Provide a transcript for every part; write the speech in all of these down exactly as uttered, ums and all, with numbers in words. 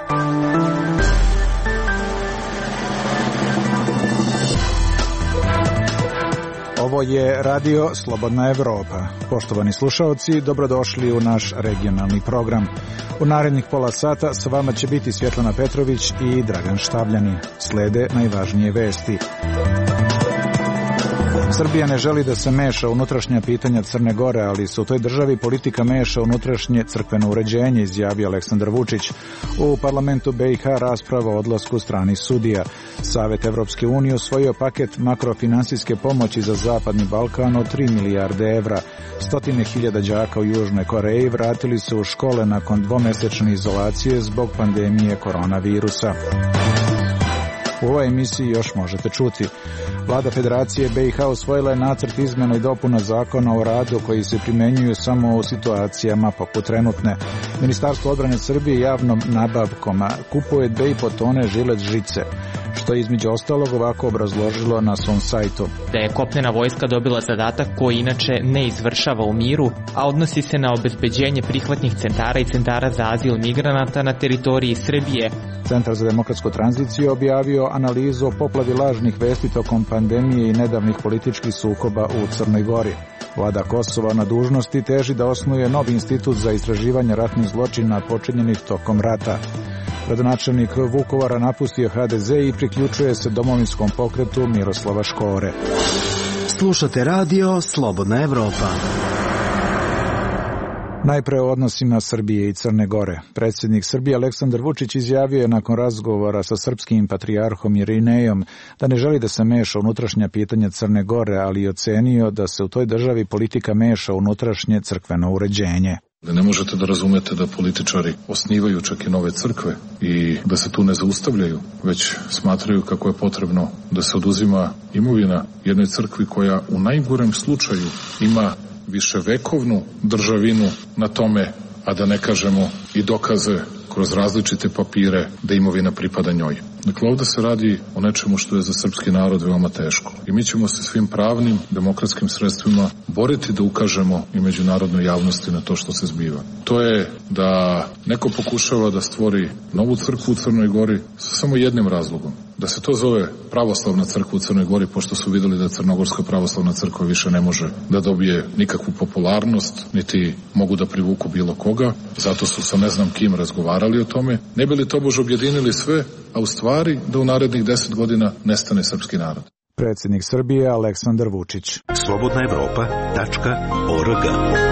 Ovo je Radio Slobodna Evropa. Poštovani slušaoci, dobrodošli u naš regionalni program. U narednih pola sata sa vama će biti Svjetlana Petrović i Dragan Štavljani. Slede najvažnije vesti. Srbija ne želi da se meša u unutrašnja pitanja Crne Gore, ali se u toj državi politika meša unutrašnje crkveno uređenje, izjavio Aleksandar Vučić. U parlamentu B i H rasprava o odlasku stranih sudija. Savet Evropske unije usvojio paket makrofinansijske pomoći za Zapadni Balkan od tri milijarde evra. Stotine hiljada đaka u Južnoj Koreji vratili se u škole nakon dvomesečne izolacije zbog pandemije koronavirusa. U ovoj emisiji još možete čuti. Vlada Federacije B i H usvojila je nacrt izmjena i dopuna zakona o radu koji se primjenjuju samo u situacijama poput trenutne. Ministarstvo odbrane Srbije javnom nabavkom kupuje dve i po tone žilet žice, što je između ostalog ovako obrazložilo na svom sajtu. Da je kopnena vojska dobila zadatak koji inače ne izvršava u miru, a odnosi se na obezbeđenje prihvatnih centara i centara za azil migranata na teritoriji Srbije. Centar za demokratsku tranziciju objavio analizu o poplavi lažnih vesti tokom pandemije i nedavnih političkih sukoba u Crnoj Gori. Vlada Kosova na dužnosti teži da osnuje novi institut za istraživanje ratnih zločina počinjenih tokom rata. Gradonačelnik Vukovara napustio H D Z i priključuje se domovinskom pokretu Miroslava Škore. Slušate radio Slobodna Evropa. Najpre o odnosima Srbije i Crne Gore. Predsjednik Srbije Aleksandar Vučić izjavio je nakon razgovora sa srpskim patrijarhom Irinejom da ne želi da se meša unutrašnja pitanja Crne Gore, ali i ocenio da se u toj državi politika meša unutrašnje crkveno uređenje. Da ne možete da razumete da političari osnivaju čak i nove crkve i da se tu ne zaustavljaju, već smatraju kako je potrebno da se oduzima imovina jednoj crkvi koja u najgorem slučaju ima viševekovnu državinu na tome, a da ne kažemo i dokaze kroz različite papire da imovina pripada njoj. Dakle, ovdje se radi o nečemu što je za srpski narod veoma teško. I mi ćemo se svim pravnim, demokratskim sredstvima boriti da ukažemo i međunarodnoj javnosti na to što se zbiva. To je da neko pokušava da stvori novu crkvu u Crnoj Gori sa samo jednim razlogom. Da se to zove pravoslavna crkva u Crnoj Gori, pošto su vidjeli da Crnogorska pravoslavna crkva više ne može da dobije nikakvu popularnost, niti mogu da privuku bilo koga. Zato su sa ne znam kim razgovarali o tome. Ne bi li to bož objedinili sve, a u stvari da u narednih deset godina nestane srpski narod. Predsjednik Srbije Aleksandar Vučić. slobodna evropa tačka org.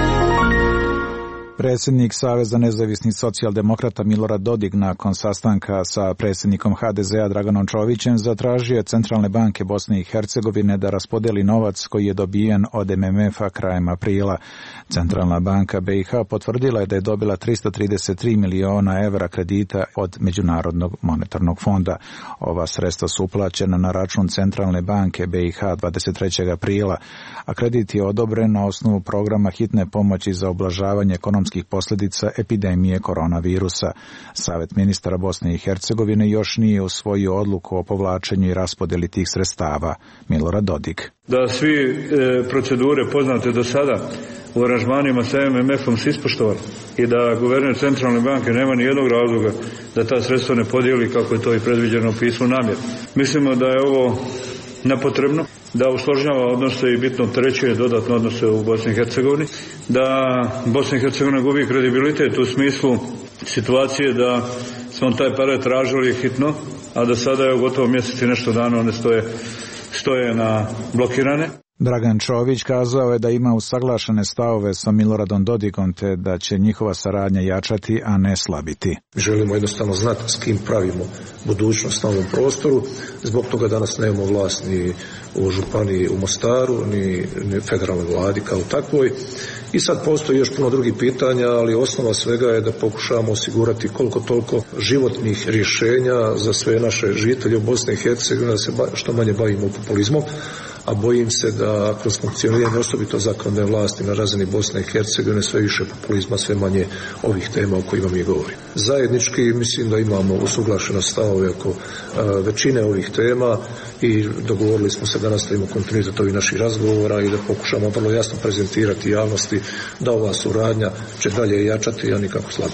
Predsjednik Saveza nezavisnih socijaldemokrata Milorad Dodik nakon sastanka sa predsjednikom H D Z-a Draganom Čovićem zatražio Centralne banke Bosne i Hercegovine da raspodeli novac koji je dobijen od M M F-a krajem aprila. Centralna banka B i H potvrdila je da je dobila tristo trideset tri miliona evra kredita od Međunarodnog monetarnog fonda. Ova sredstva su uplaćena na račun Centralne banke B i H dvadeset trećeg aprila, a kredit je odobren na osnovu programa hitne pomoći za ublažavanje ekonomskih posljedica epidemije koronavirusa. Savet ministara Bosne i Hercegovine još nije usvojio odluku o povlačenju i raspodjeli tih sredstava. Milorad Dodik. Da svi e, procedure poznate do sada u aranžmanima sa M M F-om se ispoštovali i da guverner Centralne banke nema ni jednog razloga da ta sredstva ne podijeli kako je to i predviđeno u pismu namjere. Mislimo da je ovo nepotrebno, da usložnjava odnose i bitno opterećuje dodatno odnose u Bosni i Hercegovini, da Bosna i Hercegovina gubi kredibilitet u smislu situacije da smo taj pare tražili hitno, a da sada je gotovo mjesec i nešto dana one stoje, stoje na blokirane. Dragan Čović kazao je da ima usaglašene stavove sa Miloradom Dodikom te da će njihova saradnja jačati, a ne slabiti. Želimo jednostavno znati s kim pravimo budućnost na ovom prostoru. Zbog toga danas nemamo vlast ni u županiji u Mostaru, ni, ni federalnoj vladi kao takvoj. I sad postoji još puno drugih pitanja, ali osnova svega je da pokušamo osigurati koliko toliko životnih rješenja za sve naše žitelje u Bosni i Hercegovini, da se što manje bavimo populizmom, a bojim se da kroz funkcioniranje osobito zakonodavne vlasti na razini Bosne i Hercegovine sve više populizma, sve manje ovih tema o kojima mi govorimo. Zajednički mislim da imamo usuglašeno stavove oko a, većine ovih tema i dogovorili smo se da nastavimo kontinuitet ovih naših razgovora i da pokušamo vrlo jasno prezentirati javnosti da ova suradnja će dalje jačati, a nikako slabiti.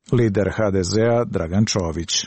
Lider ha de zea Dragan Čović.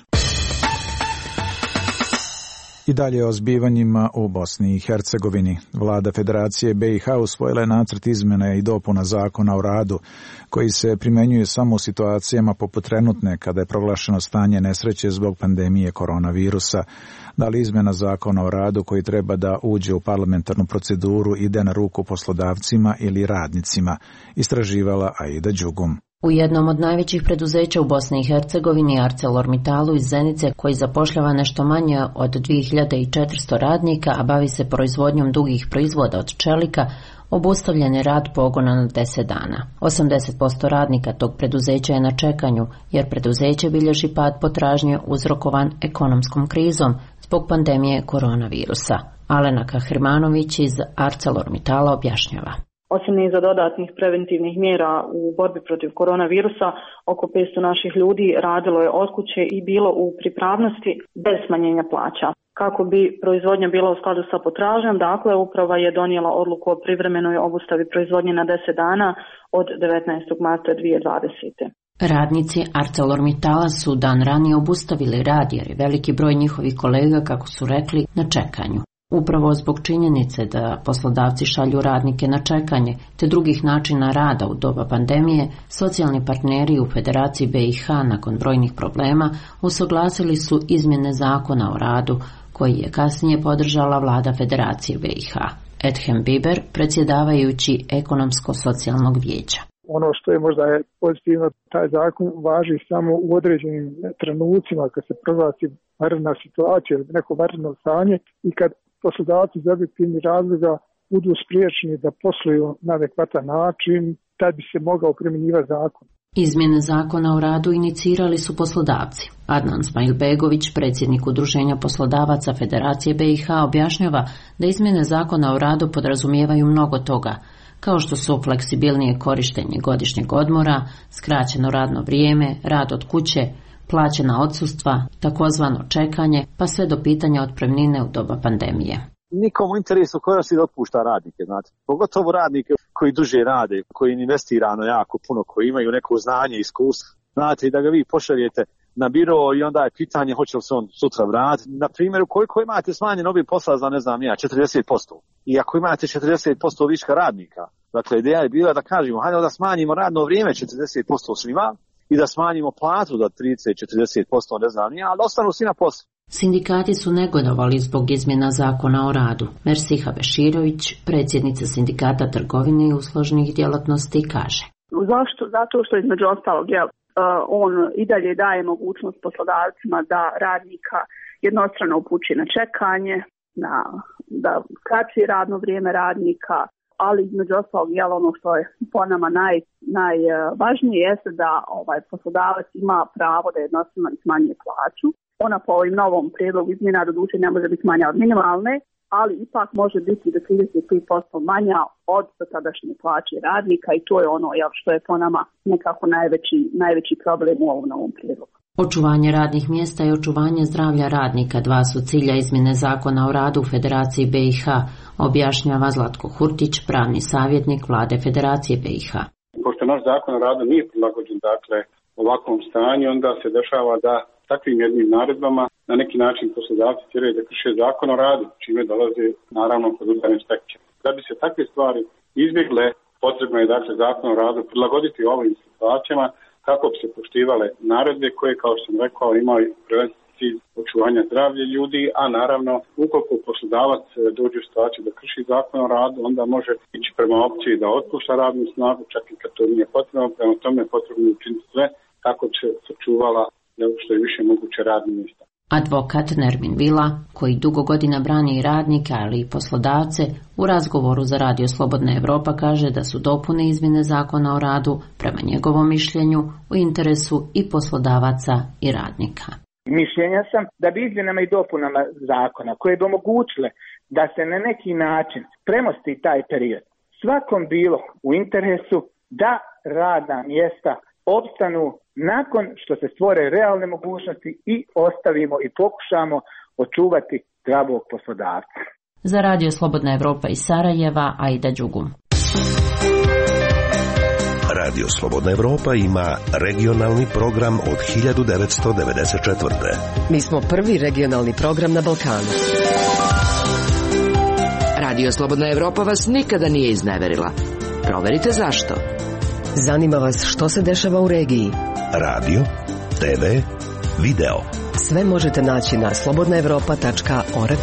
I dalje o zbivanjima u Bosni i Hercegovini. Vlada Federacije be i ha usvojila je nacrt izmjena i dopuna Zakona o radu, koji se primjenjuje samo u situacijama poput trenutne, kada je proglašeno stanje nesreće zbog pandemije koronavirusa. Da li izmjena Zakona o radu, koji treba da uđe u parlamentarnu proceduru, ide na ruku poslodavcima ili radnicima, istraživala Aida Đugum. U jednom od najvećih preduzeća u Bosni i Hercegovini, ArcelorMittalu iz Zenice, koji zapošljava nešto manje od dvije hiljade četiristo radnika, a bavi se proizvodnjom dugih proizvoda od čelika, obustavljen je rad pogona na deset dana. osamdeset posto radnika tog preduzeća je na čekanju, jer preduzeće bilježi pad potražnje uzrokovan ekonomskom krizom zbog pandemije koronavirusa. Alena Kahrimanović iz ArcelorMittala objašnjava. Osim niza dodatnih preventivnih mjera u borbi protiv koronavirusa, oko petsto naših ljudi radilo je od kuće i bilo u pripravnosti bez smanjenja plaća. Kako bi proizvodnja bila u skladu sa potražnjom, dakle, uprava je donijela odluku o privremenoj obustavi proizvodnje na deset dana od devetnaestog marta dvije tisuće dvadesete. Radnici ArcelorMittala su dan ranije obustavili rad jer je veliki broj njihovih kolega, kako su rekli, na čekanju. Upravo zbog činjenice da poslodavci šalju radnike na čekanje te drugih načina rada u doba pandemije, socijalni partneri u Federaciji be i ha nakon brojnih problema usuglasili su izmjene Zakona o radu, koji je kasnije podržala vlada Federacije be i ha. Edhem Biber, predsjedavajući ekonomsko-socijalnog vijeća. Ono što je možda je pozitivno, taj zakon važi samo u određenim trenucima kad se proglasi vanredna situacija ili neko vanredno stanje i kad poslodavci iz objektivnih razloga budu spriječeni da posluju na adekvatan način, tad bi se mogao primjenjivati zakon. Izmjene Zakona o radu inicirali su poslodavci. Adnan Smajlbegović, predsjednik Udruženja poslodavaca Federacije be i ha, objašnjava da izmjene Zakona o radu podrazumijevaju mnogo toga, kao što su fleksibilnije korištenje godišnjeg odmora, skraćeno radno vrijeme, rad od kuće, plaćena odsustva, takozvano čekanje, pa sve do pitanja otpremnine u doba pandemije. Nikom u interesu koja si da otpušta radnike, znate. Pogotovo radnike koji duže rade, koji investirano jako puno, koji imaju neko znanje i iskustvo. Znate, i da ga vi pošaljete na biro i onda je pitanje hoće li se on sutra vratiti. Na primjer, koliko imate smanjen obim posla za, ne znam ja, četrdeset posto. I ako imate četrdeset posto viška radnika, dakle, ideja je bila da kažemo, hajde da smanjimo radno vrijeme četrdeset posto svima, i da smanjimo platu do trideset do četrdeset posto, ne znam ja, ali ostanu svi na poslu. Sindikati su negodovali zbog izmjena Zakona o radu. Mersiha Beširović, predsjednica Sindikata trgovine i uslužnih djelatnosti, kaže. Zašto? Zato što između ostalog je on i dalje daje mogućnost poslodavcima da radnika jednostrano upući na čekanje, na, da skraći radno vrijeme radnika, ali između ostalog jel, ono što je po nama naj, najvažnije jeste da ovaj poslodavac ima pravo da jednostavno smanjuje plaću. Ona po ovim novom prijedlogu izmjena doduše ne može biti manja od minimalne, ali ipak može biti do trideset tri posto manja od sadašnje plaće radnika i to je ono jel, što je po nama nekako najveći, najveći problem u ovom novom prijedlogu. Očuvanje radnih mjesta i očuvanje zdravlja radnika dva su cilja izmjene Zakona o radu u Federaciji be i ha, objašnjava Zlatko Hurtić, pravni savjetnik vlade Federacije be i ha. Pošto naš Zakon o radu nije prilagođen dakle ovakvom stanju, onda se dešava da takvim jednim naredbama na neki način poslodavci tjeraju da krše Zakon o radu, čime dolaze naravno pod udarne stečaje. Da bi se takve stvari izbjegle, potrebno je dakle Zakon o radu prilagoditi ovim situacijama kako bi se poštivale naredbe koje, kao što sam rekao, imaju prvenstveni cilj očuvanja zdravlja ljudi, a naravno ukoliko poslodavac dođe u situaciju da krši Zakon o radu, onda može ići prema opciji da otpušta radnu snagu, čak i kad to nije potrebno, prema tome je potrebno učiniti sve kako bi se sačuvala što je više moguće radnih mjesta. Advokat Nermin Vila, koji dugo godina brani i radnike, ali i poslodavce, u razgovoru za Radio Slobodna Evropa kaže da su dopune izmjene Zakona o radu, prema njegovom mišljenju, u interesu i poslodavaca i radnika. Mišljenja sam da bi izmjenama i dopunama zakona koje bi omogućile da se na neki način premosti taj period, svakom bilo u interesu da radna mjesta opstanu nakon što se stvore realne mogućnosti i ostavimo i pokušamo očuvati zdravog poslodavca. Za Radio Slobodna Evropa iz Sarajeva, Aida Đugum. Radio Slobodna Evropa ima regionalni program od hiljadu devetsto devedeset četvrte. Mi smo prvi regionalni program na Balkanu. Radio Slobodna Evropa vas nikada nije izneverila. Proverite zašto. Zanima vas što se dešava u regiji. Radio, te ve, video. Sve možete naći na slobodna evropa tačka org.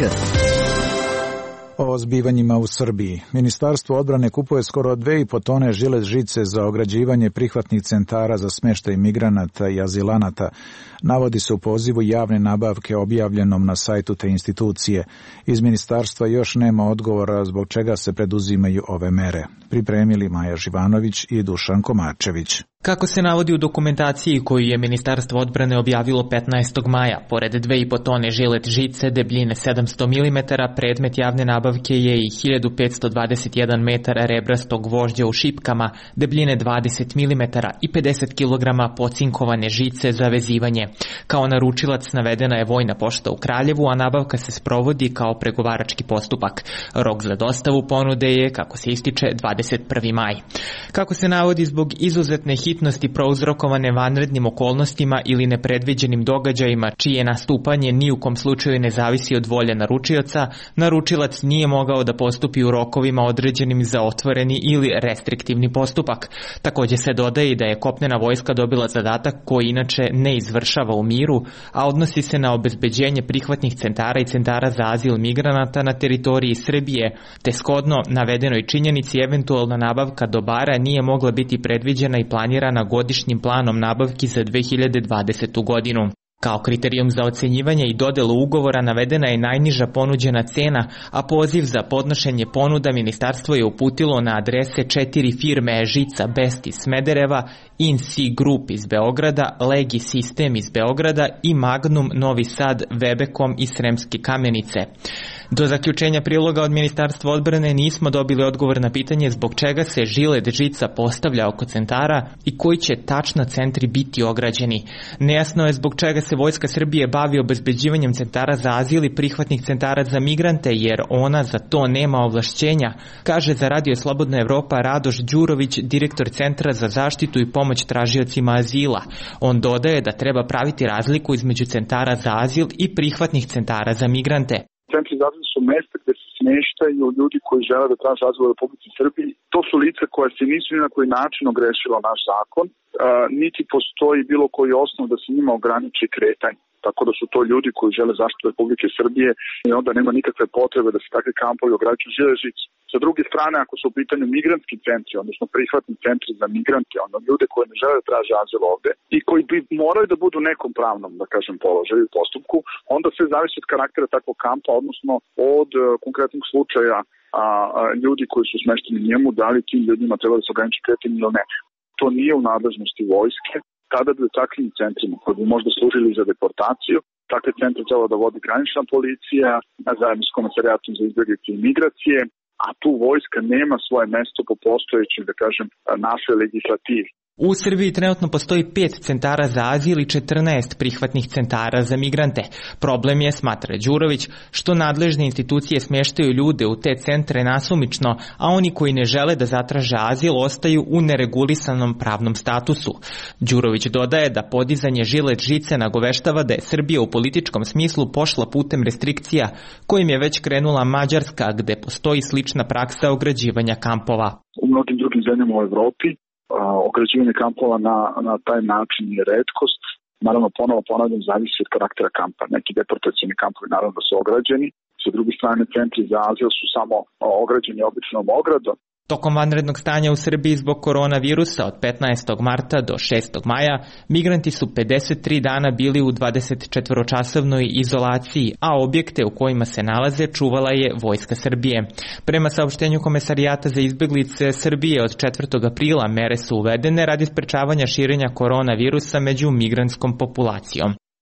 O zbivanjima u Srbiji. Ministarstvo odbrane kupuje skoro dve i po tone žilet žice za ograđivanje prihvatnih centara za smještaj migranata i azilanata. Navodi se u pozivu javne nabavke objavljenom na sajtu te institucije. Iz ministarstva još nema odgovora zbog čega se preduzimaju ove mere. Pripremili Maja Živanović i Dušan Komarčević. Kako se navodi u dokumentaciji koju je Ministarstvo odbrane objavilo petnaestog maja, pored dve i po tone žilet žice debljine sedamsto milimetara, predmet javne nabavke je i hiljadu petsto dvadeset jedan metara rebrastog gvožđa u šipkama debljine dvadeset milimetara i pedeset kilograma pocinkovane žice za vezivanje. Kao naručilac navedena je Vojna pošta u Kraljevu, a nabavka se sprovodi kao pregovarački postupak. Rok za dostavu ponude je, kako se ističe, dvadeset prvi maj. Kako se navodi, zbog izuzetne hitnosti prouzrokovane vanrednim okolnostima ili nepredviđenim događajima čije nastupanje ni u kom slučaju ne zavisi od volje naručioca, naručilac nije mogao da postupi u rokovima određenim za otvoreni ili restriktivni postupak. Također se dodaje da je kopnena vojska dobila zadatak koji inače ne izvršava u miru, a odnosi se na obezbeđenje prihvatnih centara i centara za azil migranata na teritoriji Srbije, te shodno navedenoj činjenici eventualna nabavka dobara nije mogla biti predviđena i planirana godišnjim planom nabavki za dve hiljade dvadesetu godinu. Kao kriterijum za ocenjivanje i dodelu ugovora navedena je najniža ponuđena cena, a poziv za podnošenje ponuda ministarstvo je uputilo na adrese četiri firme Žica Best iz Smedereva, In Si Group iz Beograda, Legi Sistem iz Beograda i Magnum Novi Sad, Webekom iz Sremske Kamenice. Do zaključenja priloga od Ministarstva odbrane nismo dobili odgovor na pitanje zbog čega se žilet žica postavlja oko centara i koji će tačno centri biti ograđeni. Nejasno je zbog čega se Vojska Srbije bavi obezbeđivanjem centara za azil i prihvatnih centara za migrante, jer ona za to nema ovlašćenja, kaže za Radio Slobodna Evropa Radoš Đurović, direktor Centra za zaštitu i pomoć tražiocima azila. On dodaje da treba praviti razliku između centara za azil i prihvatnih centara za migrante. Centri za azil su mesta gde se smještaju ljudi koji žele da traže azil u Republici Srbiji. To su lica koja se nisu ni na koji način ogrešila naš zakon, uh, niti postoji bilo koji osnov da se njima ograniči kretanje. Tako da su to ljudi koji žele zaštitu Republike Srbije i onda nema nikakve potrebe da se takve kampovi ograđuju žiležici. Sa druge strane, ako su u pitanju migrantski centri, odnosno prihvatni centri za migrante, ono ljude koji ne žele da traže azil ovde i koji bi moraju da budu u nekom pravnom, da kažem, položaju u postupku, onda sve zavisi od karaktera takvog kampa, odnosno od uh, konkretnog slučaja a, a, ljudi koji su smešteni njemu, da li tim ljudima treba da se ograniči kretanje ili ne. To nije u nadležnosti vojske. Tada bi u takvim centrima koji bi možda služili za deportaciju, takve centre treba da vodi granična policija, zajedno s Komesarijatом za izbjeglice i migracije, a tu vojska nema svoje mesto po postojećoj, da kažem, našoj legislativi. U Srbiji trenutno postoji pet centara za azil i četrnaest prihvatnih centara za migrante. Problem je, smatra Đurović, što nadležne institucije smještaju ljude u te centre nasumično, a oni koji ne žele da zatraže azil ostaju u neregulisanom pravnom statusu. Đurović dodaje da podizanje žilet žice nagoveštava da je Srbija u političkom smislu pošla putem restrikcija, kojim je već krenula Mađarska, gde postoji slična praksa ograđivanja kampova. U mnogim drugim zemljama u Evropi ograđivanje kampova na, na taj način je retkost. Naravno, ponovo ponavljam, zavisi od karaktera kampa. Neki deportacijni kampovi naravno da su ograđeni. Sa druge strane, centri za azil su samo ograđeni običnom ogradom. Tokom vanrednog stanja u Srbiji zbog koronavirusa od petnaestog marta do šestog maja, migranti su pedeset tri dana bili u dvadesetčetvoročasovnoj izolaciji, a objekte u kojima se nalaze čuvala je Vojska Srbije. Prema saopštenju Komesarijata za izbjeglice Srbije od četvrtog aprila mere su uvedene radi sprečavanja širenja koronavirusa među migrantskom populacijom.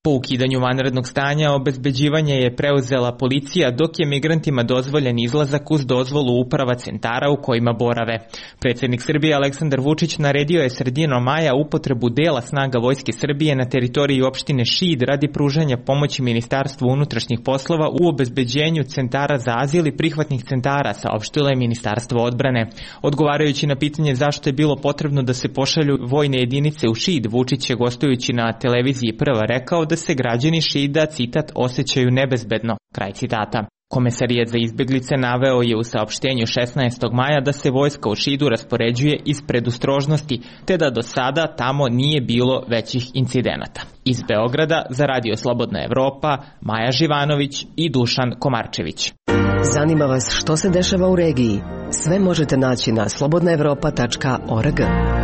Po ukidanju vanrednog stanja obezbeđivanje je preuzela policija, dok je migrantima dozvoljen izlazak uz dozvolu uprava centara u kojima borave. Predsjednik Srbije Aleksandar Vučić naredio je sredinom maja upotrebu dela snaga Vojske Srbije na teritoriji opštine Šid radi pružanja pomoći Ministarstvu unutrašnjih poslova u obezbeđenju centara za azil i prihvatnih centara, saopštilo je Ministarstvo odbrane. Odgovarajući na pitanje zašto je bilo potrebno da se pošalju vojne jedinice u Šid, Vučić je gostujući na televiziji Prva rekao da se građani Šida, citat, osjećaju nebezbedno, kraj citata. Komesarijat za izbeglice naveo je u saopštenju šesnaestog maja da se vojska u Šidu raspoređuje iz predostrožnosti, te da do sada tamo nije bilo većih incidenata. Iz Beograda za Radio Slobodna Evropa, Maja Živanović i Dušan Komarčević. Zanima vas što se dešava u regiji? Sve možete naći na slobodna evropa tačka org.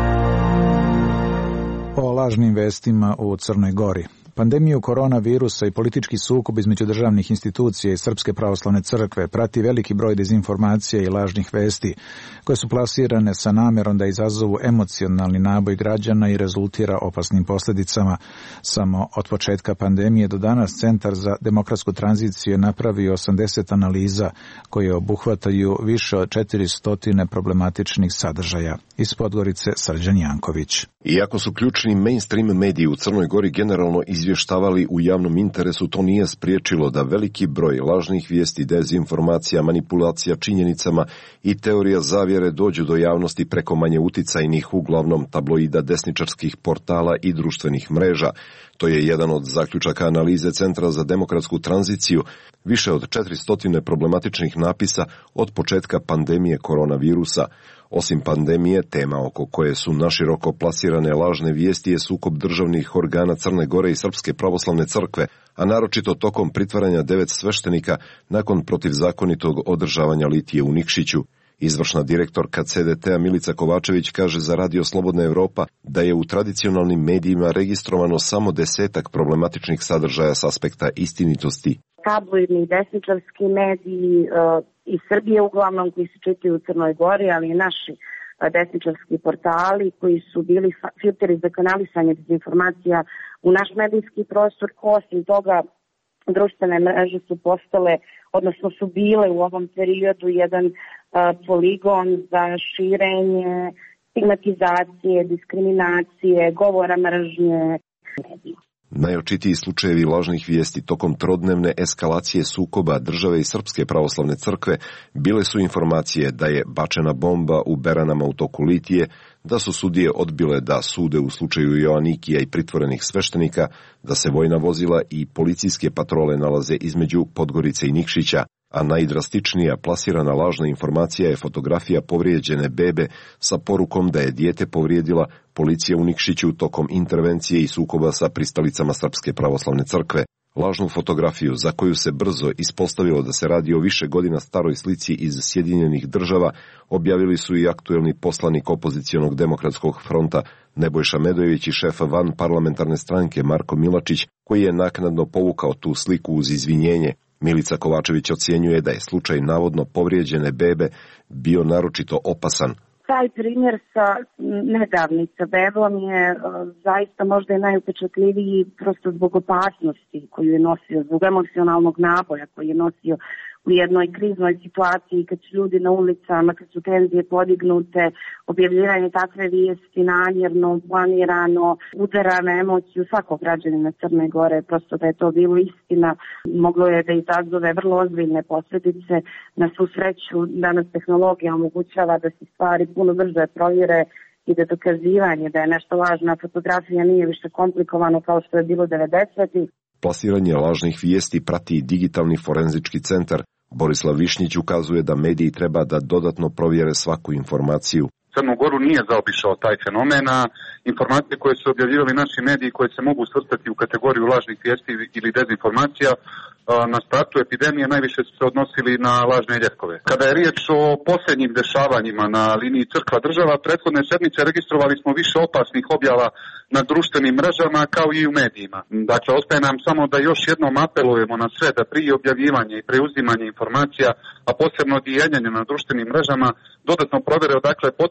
O lažnim vestima u Crnoj Gori. Pandemiju koronavirusa i politički sukob između državnih institucija i Srpske pravoslavne crkve prati veliki broj dezinformacija i lažnih vesti koje su plasirane sa namjerom da izazovu emocionalni naboj građana i rezultira opasnim posljedicama. Samo od početka pandemije do danas Centar za demokratsku tranziciju je napravio osamdeset analiza koje obuhvataju više od četiristo problematičnih sadržaja. Iz Podgorice Srđan Janković. Iako su ključni mainstream mediji u Crnoj Gori generalno izvještavali u javnom interesu, to nije spriječilo da veliki broj lažnih vijesti, dezinformacija, manipulacija činjenicama i teorija zavjere dođu do javnosti preko manje uticajnih, uglavnom tabloida, desničarskih portala i društvenih mreža. To je jedan od zaključaka analize Centra za demokratsku tranziciju, više od četiristo problematičnih napisa od početka pandemije koronavirusa. Osim pandemije, tema oko koje su naširoko plasirane lažne vijesti je sukob državnih organa Crne Gore i Srpske pravoslavne crkve, a naročito tokom pritvaranja devet sveštenika nakon protivzakonitog održavanja litije u Nikšiću. Izvršna direktorka C D T-a Milica Kovačević kaže za Radio Slobodna Evropa da je u tradicionalnim medijima registrovano samo desetak problematičnih sadržaja s aspekta istinitosti. Tabloidni desničarski mediji uh, iz Srbije uglavnom koji se čitaju u Crnoj Gori, ali i naši uh, desničarski portali koji su bili filteri za kanalisanje dezinformacija u naš medijski prostor. Osim toga, društvene mreže su postale, odnosno su bile u ovom periodu jedan uh, poligon za širenje stigmatizacije, diskriminacije, govora mržnje medija. Najočitiji slučajevi lažnih vijesti tokom trodnevne eskalacije sukoba države i Srpske pravoslavne crkve bile su informacije da je bačena bomba u Beranama u toku litije, da su sudije odbile da sude u slučaju Joanikija i pritvorenih sveštenika, da se vojna vozila i policijske patrole nalaze između Podgorice i Nikšića, a najdrastičnija plasirana lažna informacija je fotografija povrijeđene bebe sa porukom da je dijete povrijedila policija u Nikšiću tokom intervencije i sukoba sa pristalicama Srpske pravoslavne crkve. Lažnu fotografiju, za koju se brzo ispostavilo da se radi o više godina staroj slici iz Sjedinjenih država, objavili su i aktuelni poslanik opozicionog demokratskog fronta Nebojša Medojević i šef van parlamentarne stranke Marko Milačić, koji je naknadno povukao tu sliku uz izvinjenje. Milica Kovačević ocjenjuje da je slučaj navodno povrijeđene bebe bio naročito opasan. Taj primjer sa nedavnim sa bebom je uh, zaista možda i najupečatljiviji prosto zbog opasnosti koju je nosio, zbog emocionalnog naboja koji je nosio u jednoj kriznoj situaciji kad su ljudi na ulicama, kad su tenzije podignute, objavljivanje takve vijesti namjerno, planirano, udara na emociju svakog građanina Crne Gore, prosto da je to bilo istina, moglo je da izazove vrlo ozbiljne posljedice. Na svu sreću danas tehnologija omogućava da se stvari puno brže provjere i da dokazivanje da je nešto lažna fotografija nije više komplikovano kao što je bilo devedesetih. Plasiranje lažnih vijesti prati i digitalni forenzički centar. Borislav Višnjić ukazuje da mediji treba da dodatno provjere svaku informaciju. Crnu Goru nije zaobišao taj fenomen, a informacije koje su objavljivali naši mediji koje se mogu svrstati u kategoriju lažnih vijesti ili dezinformacija na startu epidemije najviše su se odnosili na lažne ljekove. Kada je riječ o posljednjim dešavanjima na liniji crkva država, prethodne sedmice registrovali smo više opasnih objava na društvenim mrežama kao i u medijima. Dakle, ostaje nam samo da još jednom apelujemo na sve da prije objavljivanja i preuzimanja informacija, a posebno dijeljenja na društvenim mrežama, dodatno provjere odakle potiču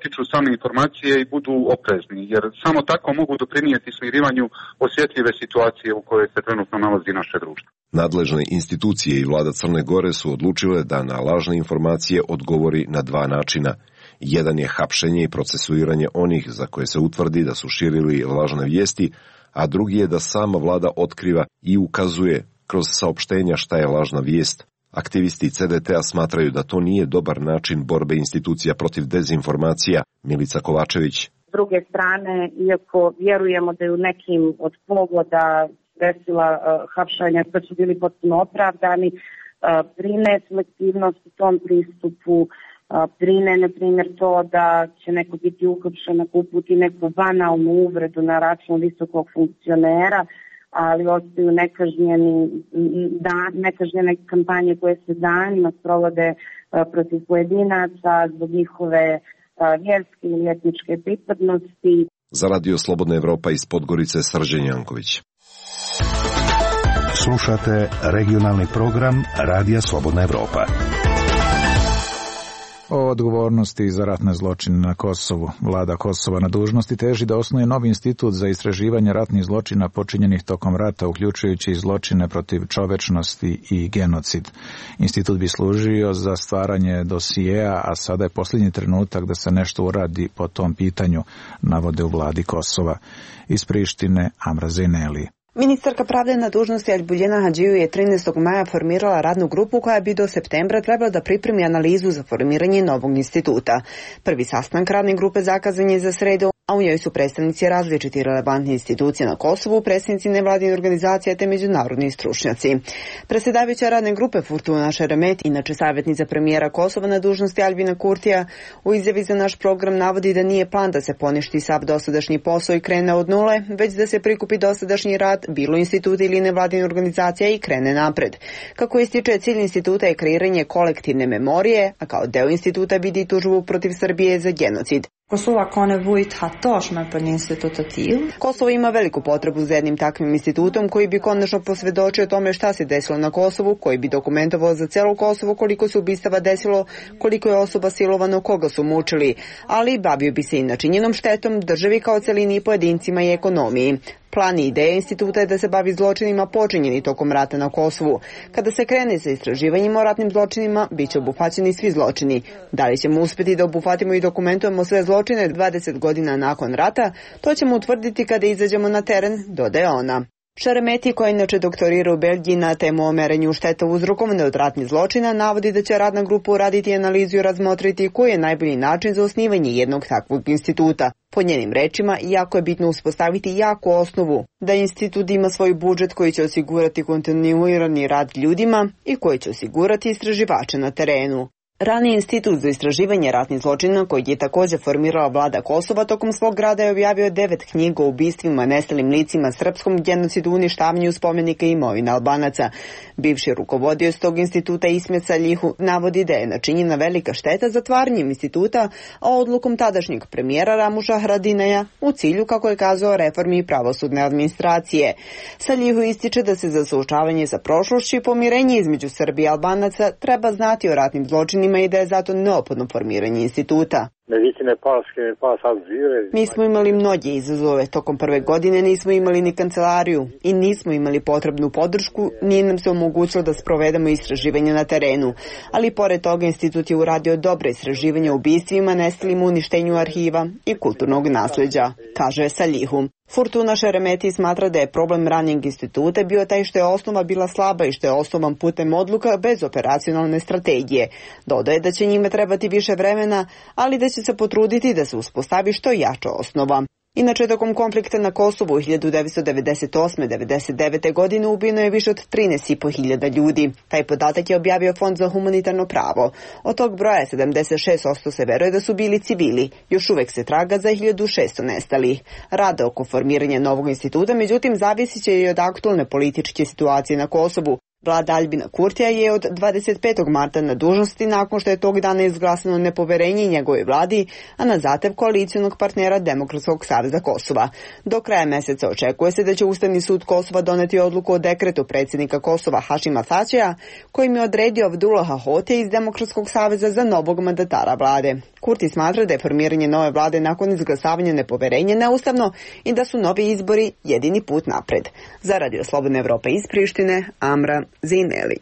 ističu same informacije i budu oprezni, jer samo tako mogu doprinijeti smirivanju osjetljive situacije u kojoj se trenutno nalazi naše društvo. Nadležne institucije i vlada Crne Gore su odlučile da na lažne informacije odgovori na dva načina. Jedan je hapšenje i procesuiranje onih za koje se utvrdi da su širili lažne vijesti, a drugi je da sama vlada otkriva i ukazuje kroz saopštenja šta je lažna vijest. Aktivisti C D T-a smatraju da to nije dobar način borbe institucija protiv dezinformacija. Milica Kovačević. S druge strane, iako vjerujemo da je u nekim od pogoda desila uh, hapšanja koji su bili potpuno opravdani, uh, brine selektivnost u tom pristupu, uh, brine, na primjer, to da će neko biti uhapšen ako uputi neku banalnu uvredu na račun visokog funkcionera, ali ostaju nekažnjeni, da, nekažnjene kampanje koje se danima sprovode uh, protiv pojedinaca zbog njihove uh, vjerske ili etničke pripadnosti. Za Radio Slobodna Evropa iz Podgorice Srđan Janković. Slušate regionalni program Radija Slobodna Evropa. O odgovornosti za ratne zločine na Kosovu. Vlada Kosova na dužnosti teži da osnuje novi institut za istraživanje ratnih zločina počinjenih tokom rata, uključujući zločine protiv čovečnosti i genocid. Institut bi služio za stvaranje dosijeja, a sada je posljednji trenutak da se nešto uradi po tom pitanju, navode u vladi Kosova. Iz Prištine Amra Zejneli. Ministarka pravde na dužnosti Albuljena Hadžiju je trinaestog maja formirala radnu grupu koja bi do septembra trebala da pripremi analizu za formiranje novog instituta. Prvi sastanak radne grupe zakazan je za sredu, a u njoj su predstavnici različitih relevantnih institucija na Kosovu, predstavnici nevladine organizacije te međunarodni stručnjaci. Predsjedavajuća radne grupe Fortuna Šeremet, inače savjetnica premijera Kosova na dužnosti Albina Kurtija, u izjavi za naš program navodi da nije plan da se poništi sav dosadašnji posao i krene od nule, već da se prikupi dosadašnji rad, bilo instituta ili nevladine organizacija i krene napred. Kako ističe, cilj instituta je kreiranje kolektivne memorije, a kao deo instituta vidi tužbu protiv Srbije za genocid. Kosovo ima veliku potrebu za jednim takvim institutom koji bi konačno posvjedočio tome šta se desilo na Kosovu, koji bi dokumentovao za celo Kosovo koliko se ubistava desilo, koliko je osoba silovano, koga su mučili, ali bavio bi se i načinjenom štetom državi kao celini i pojedincima i ekonomiji. Plan i ideja instituta je da se bavi zločinima počinjeni tokom rata na Kosovu. Kada se krene sa istraživanjima o ratnim zločinima, bit će obuhvaćeni svi zločini. Da li ćemo uspjeti da obuhvatimo i dokumentujemo sve zločine dvadeset godina nakon rata, to ćemo utvrditi kada izađemo na teren, dodaje ona. Šeremeti, koja inače doktorira u Belgiji na temu o merenju šteta uzrokovane od ratnih zločina, navodi da će radna grupa uraditi analizu i razmotriti koji je najbolji način za osnivanje jednog takvog instituta. Po njenim rečima, jako je bitno uspostaviti jaku osnovu, da institut ima svoj budžet koji će osigurati kontinuirani rad ljudima i koji će osigurati istraživače na terenu. Raniji institut za istraživanje ratnih zločina, koji je također formirala vlada Kosova, tokom svog rada je objavio devet knjiga o ubistvima, nestalim licima, srpskom genocidu, uništavanju spomenika i imovina Albanaca. Bivši rukovodioc tog instituta Ismet Saljihu navodi da je načinjena velika šteta zatvaranjem instituta, a odlukom tadašnjeg premijera Ramuša Haradinaja u cilju, kako je kazao, reformi pravosudne administracije. Saljihu ističe da se za suočavanje sa prošlošću i pomirenje između Srbije i Albanaca treba znati o ratnim zločinima i da je zato neophodno formiranje instituta. Mi smo imali mnoge izazove. Tokom prve godine nismo imali ni kancelariju i nismo imali potrebnu podršku, nije nam se omogućilo da sprovedemo istraživanje na terenu. Ali pored toga institut je uradio dobre istraživanja o ubistvima, nestalim, uništenju arhiva i kulturnog nasljeđa, kaže Saljihu. Fortuna Šeremeti smatra da je problem ranijeg instituta bio taj što je osnova bila slaba i što je osnovan putem odluka bez operacionalne strategije. Dodaje da će njime trebati više vremena, ali da će se potruditi da se uspostavi što jača osnova. Inače, tokom konflikta na Kosovu u hiljadu devetsto devedeset osme do devedeset devete. godine ubijeno je više od trinaest i po hiljada ljudi. Taj podatak je objavio Fond za humanitarno pravo. Od tog broja sedamdeset šest posto se veruje da su bili civili. Još uvek se traga za hiljadu šesto nestalih. Rada oko formiranja novog instituta, međutim, zavisit će i od aktualne političke situacije na Kosovu. Vlada Albina Kurtija je od dvadeset petog marta na dužnosti nakon što je tog dana izglasano nepoverenje njegove vladi, a na zahtev koalicijonog partnera Demokratskog saveza Kosova. Do kraja meseca očekuje se da će Ustavni sud Kosova doneti odluku o dekretu predsjednika Kosova Hašima Tačija, kojim je odredio Abdullaha Hotija iz Demokratskog saveza za novog mandatara vlade. Kurti smatra da je formiranje nove vlade nakon izglasavanja nepoverenja neustavno i da su novi izbori jedini put napred. Za Radio Slobodna Evropa iz Prištine, Amra Zineli.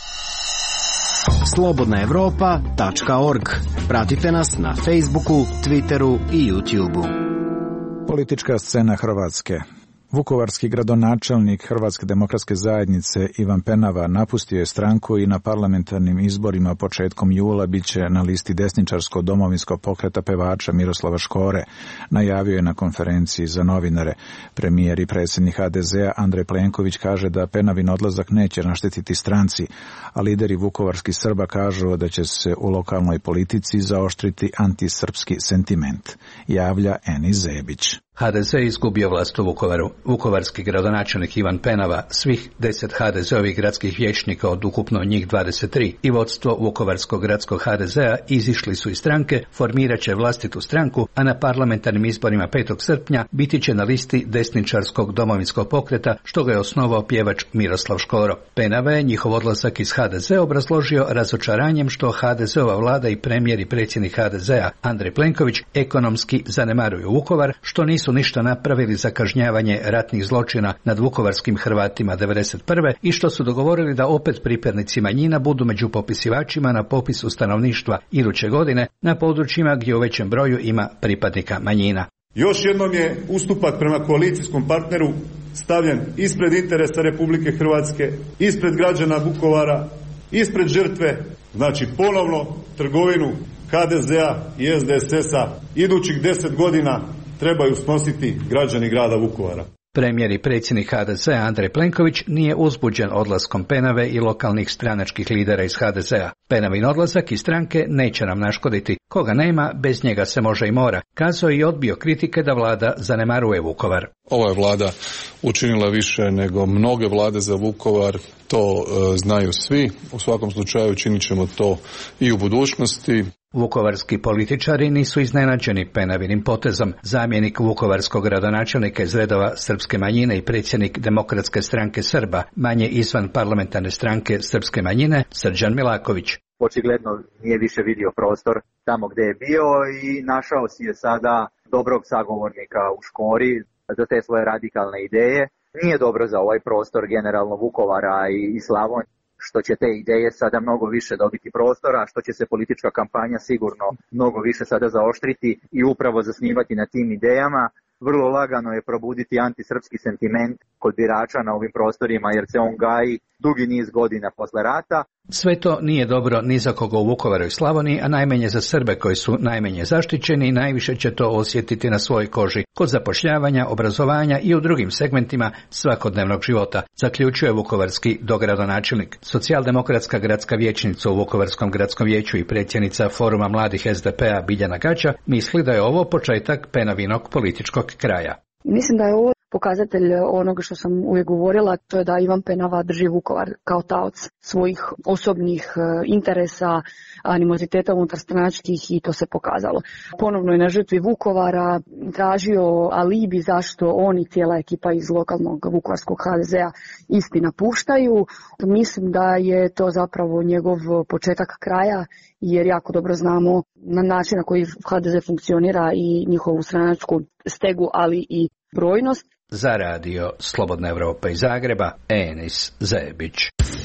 slobodna evropa tačka org. Pratite nas na Facebooku, Twitteru i YouTubeu. Politička scena Hrvatske. Vukovarski gradonačelnik Hrvatske demokratske zajednice Ivan Penava napustio je stranku i na parlamentarnim izborima početkom jula biće na listi desničarsko-domovinskog pokreta pevača Miroslava Škore, najavio je na konferenciji za novinare. Premijer i predsjednik ha de zea Andrej Plenković kaže da Penavin odlazak neće naštetiti stranci, a lideri vukovarskih Srba kažu da će se u lokalnoj politici zaoštriti antisrpski sentiment, javlja Enis Zebić. ha de ze izgubio vlast u Vukovaru. Vukovarski gradonačelnik Ivan Penava, svih deset ha de zeovih gradskih vijećnika od ukupno njih dvadeset tri i vodstvo Vukovarskog gradskog ha de zea izišli su iz stranke, formirat će vlastitu stranku, a na parlamentarnim izborima petog srpnja biti će na listi desničarskog domovinskog pokreta, što ga je osnovao pjevač Miroslav Škoro. Penava je njihov odlazak iz ha de ze obrazložio razočaranjem što ha de zeova vlada i premijer i predsjednik ha de zea Andrej Plenković ekonomski zanemaruju Vukovar, što nisu su ništa napravili za kažnjavanje ratnih zločina nad vukovarskim Hrvatima devedeset prve i što su dogovorili da opet pripadnici manjina budu među popisivačima na popisu stanovništva iduće godine na područjima gdje u većem broju ima pripadnika manjina. Još jednom je ustupak prema koalicijskom partneru stavljen ispred interesa Republike Hrvatske, ispred građana Vukovara, ispred žrtve, znači ponovno trgovinu ha de zea i es de es es-a idućih deset godina trebaju snositi građani grada Vukovara. Premijer i predsjednik ha de zea Andrej Plenković nije uzbuđen odlaskom Penave i lokalnih stranačkih lidera iz ha de zea. Penavin odlazak iz stranke neće nam naškoditi. Koga nema, bez njega se može i mora, kazao i odbio kritike da vlada zanemaruje Vukovar. Ova je vlada učinila više nego mnoge vlade za Vukovar, to e, znaju svi. U svakom slučaju činit ćemo to i u budućnosti. Vukovarski političari nisu iznenađeni Penavinim potezom. Zamjenik vukovarskog gradonačelnika iz redova srpske manjine i predsjednik Demokratske stranke Srba, manje izvan parlamentarne stranke srpske manjine, Srđan Milaković. Očigledno nije više vidio prostor tamo gdje je bio i našao si je sada dobrog sagovornika u Škori za te svoje radikalne ideje. Nije dobro za ovaj prostor generalno Vukovara i Slavonije, što će te ideje sada mnogo više dobiti prostora, što će se politička kampanja sigurno mnogo više sada zaoštriti i upravo zasnivati na tim idejama. Vrlo lagano je probuditi antisrpski sentiment kod birača na ovim prostorima jer se on gaji dugi niz godina posle rata. Sve to nije dobro ni za koga u Vukovaru i Slavoniji, a najmanje za Srbe koji su najmanje zaštićeni i najviše će to osjetiti na svojoj koži kod zapošljavanja, obrazovanja i u drugim segmentima svakodnevnog života, zaključuje vukovarski dogradonačelnik. Socijaldemokratska gradska vijećnica u Vukovarskom gradskom vijeću i predsjednica Foruma mladih es de pe-a Biljana Gaća misli da je ovo početak Penavinog političkog kraja. Mislim da je ovo pokazatelj onoga što sam uvijek govorila, to je da Ivan Penava drži Vukovar kao taoc svojih osobnih interesa, animoziteta unutar stranačkih i to se pokazalo. Ponovno je na žrtvi Vukovara tražio alibi zašto on i cijela ekipa iz lokalnog vukovarskog ha de zea isti napuštaju. Mislim da je to zapravo njegov početak kraja jer jako dobro znamo na način na koji ha de ze funkcionira i njihovu stranačku stegu, ali i brojnost. Za radio Slobodna Evropa iz Zagreba, Enis Zebić.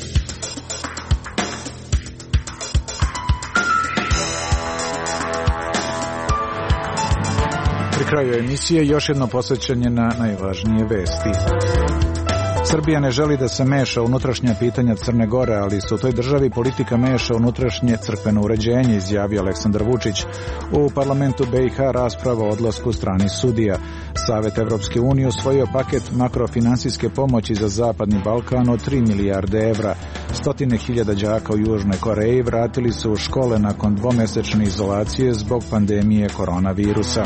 Pri kraju emisije još jedno posvećanje na najvažnije vesti. Srbija ne želi da se meša unutrašnja pitanja Crne Gore, ali se u toj državi politika meša unutrašnje crkveno uređenje, izjavio Aleksandar Vučić. U parlamentu be i ha rasprava o odlasku stranih sudija. Savet Evropske unije usvojio paket makrofinansijske pomoći za Zapadni Balkan od tri milijarde evra. Stotine hiljada đaka u Južnoj Koreji vratili su u škole nakon dvomesečne izolacije zbog pandemije koronavirusa.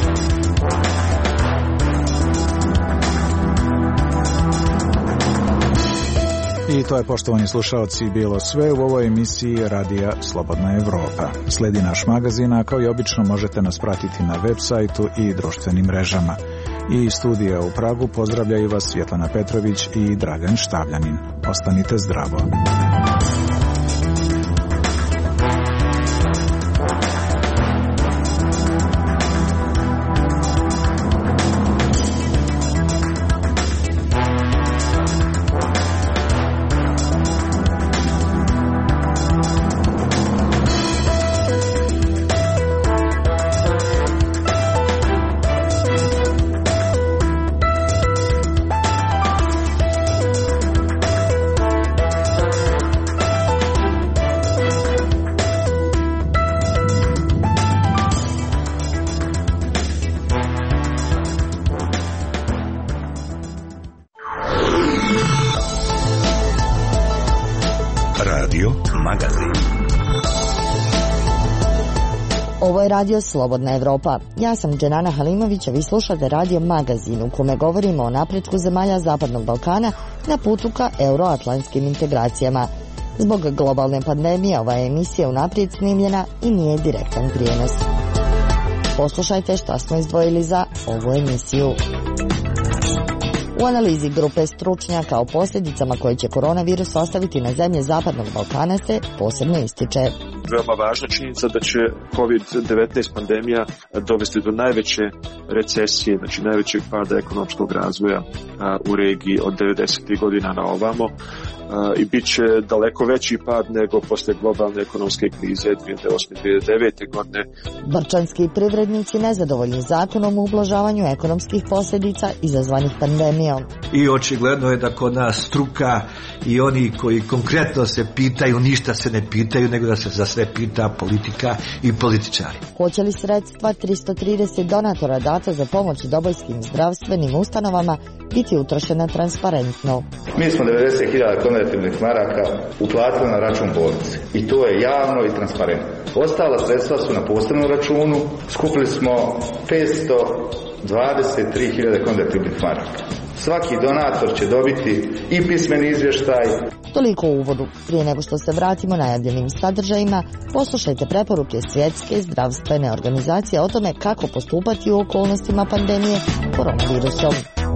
I to je, poštovani slušalci, bilo sve u ovoj emisiji Radija Slobodna Evropa. Sledi naš magazin, a kao i obično možete nas pratiti na web sajtu i društvenim mrežama. I studija u Pragu pozdravljaju vas Svjetlana Petrović i Dragan Štavljanin. Ostanite zdravo. Radio Magazin. Ovo je radio Slobodna Evropa. Ja sam Dženana Halimović, a vi slušate Radio Magazin u kome govorimo o napretku zemalja Zapadnog Balkana na putu ka euroatlantskim integracijama. Zbog globalne pandemije ova je emisija unaprijed snimljena i nije direktan prijenos. Poslušajte šta smo izdvojili za ovu emisiju. U analizi grupe stručnjaka o posljedicama koje će koronavirus ostaviti na zemlje Zapadnog Balkana se posebno ističe. Veoma važna činjenica da će kovid devetnaest pandemija dovesti do najveće recesije, znači najvećeg pada ekonomskog razvoja u regiji od devedesetih godina na ovamo. I bit će daleko veći pad nego posle globalne ekonomske krize dvije hiljade osme dvije hiljade devete. godine. Brčanski privrednici nezadovoljni zakonom o ublažavanju ekonomskih posljedica izazvanih pandemijom. I očigledno je da kod nas struka i oni koji konkretno se pitaju, ništa se ne pitaju, nego da se za sve pita politika i političari. Hoće li sredstva tristo trideset donatora data za pomoć dobojskim zdravstvenim ustanovama biti utrošena transparentno? Mi smo devedeset hiljada konvertibilnih maraka uplatili na račun bolnice i to je javno i transparentno. Ostala sredstva su na posebnom računu, skupili smo petsto dvadeset tri hiljade konvertibilnih maraka. Svaki donator će dobiti i pismeni izvještaj. Toliko u uvodu. Prije nego što se vratimo najavljenim sadržajima, poslušajte preporuke Svjetske zdravstvene organizacije o tome kako postupati u okolnostima pandemije koronavirusom.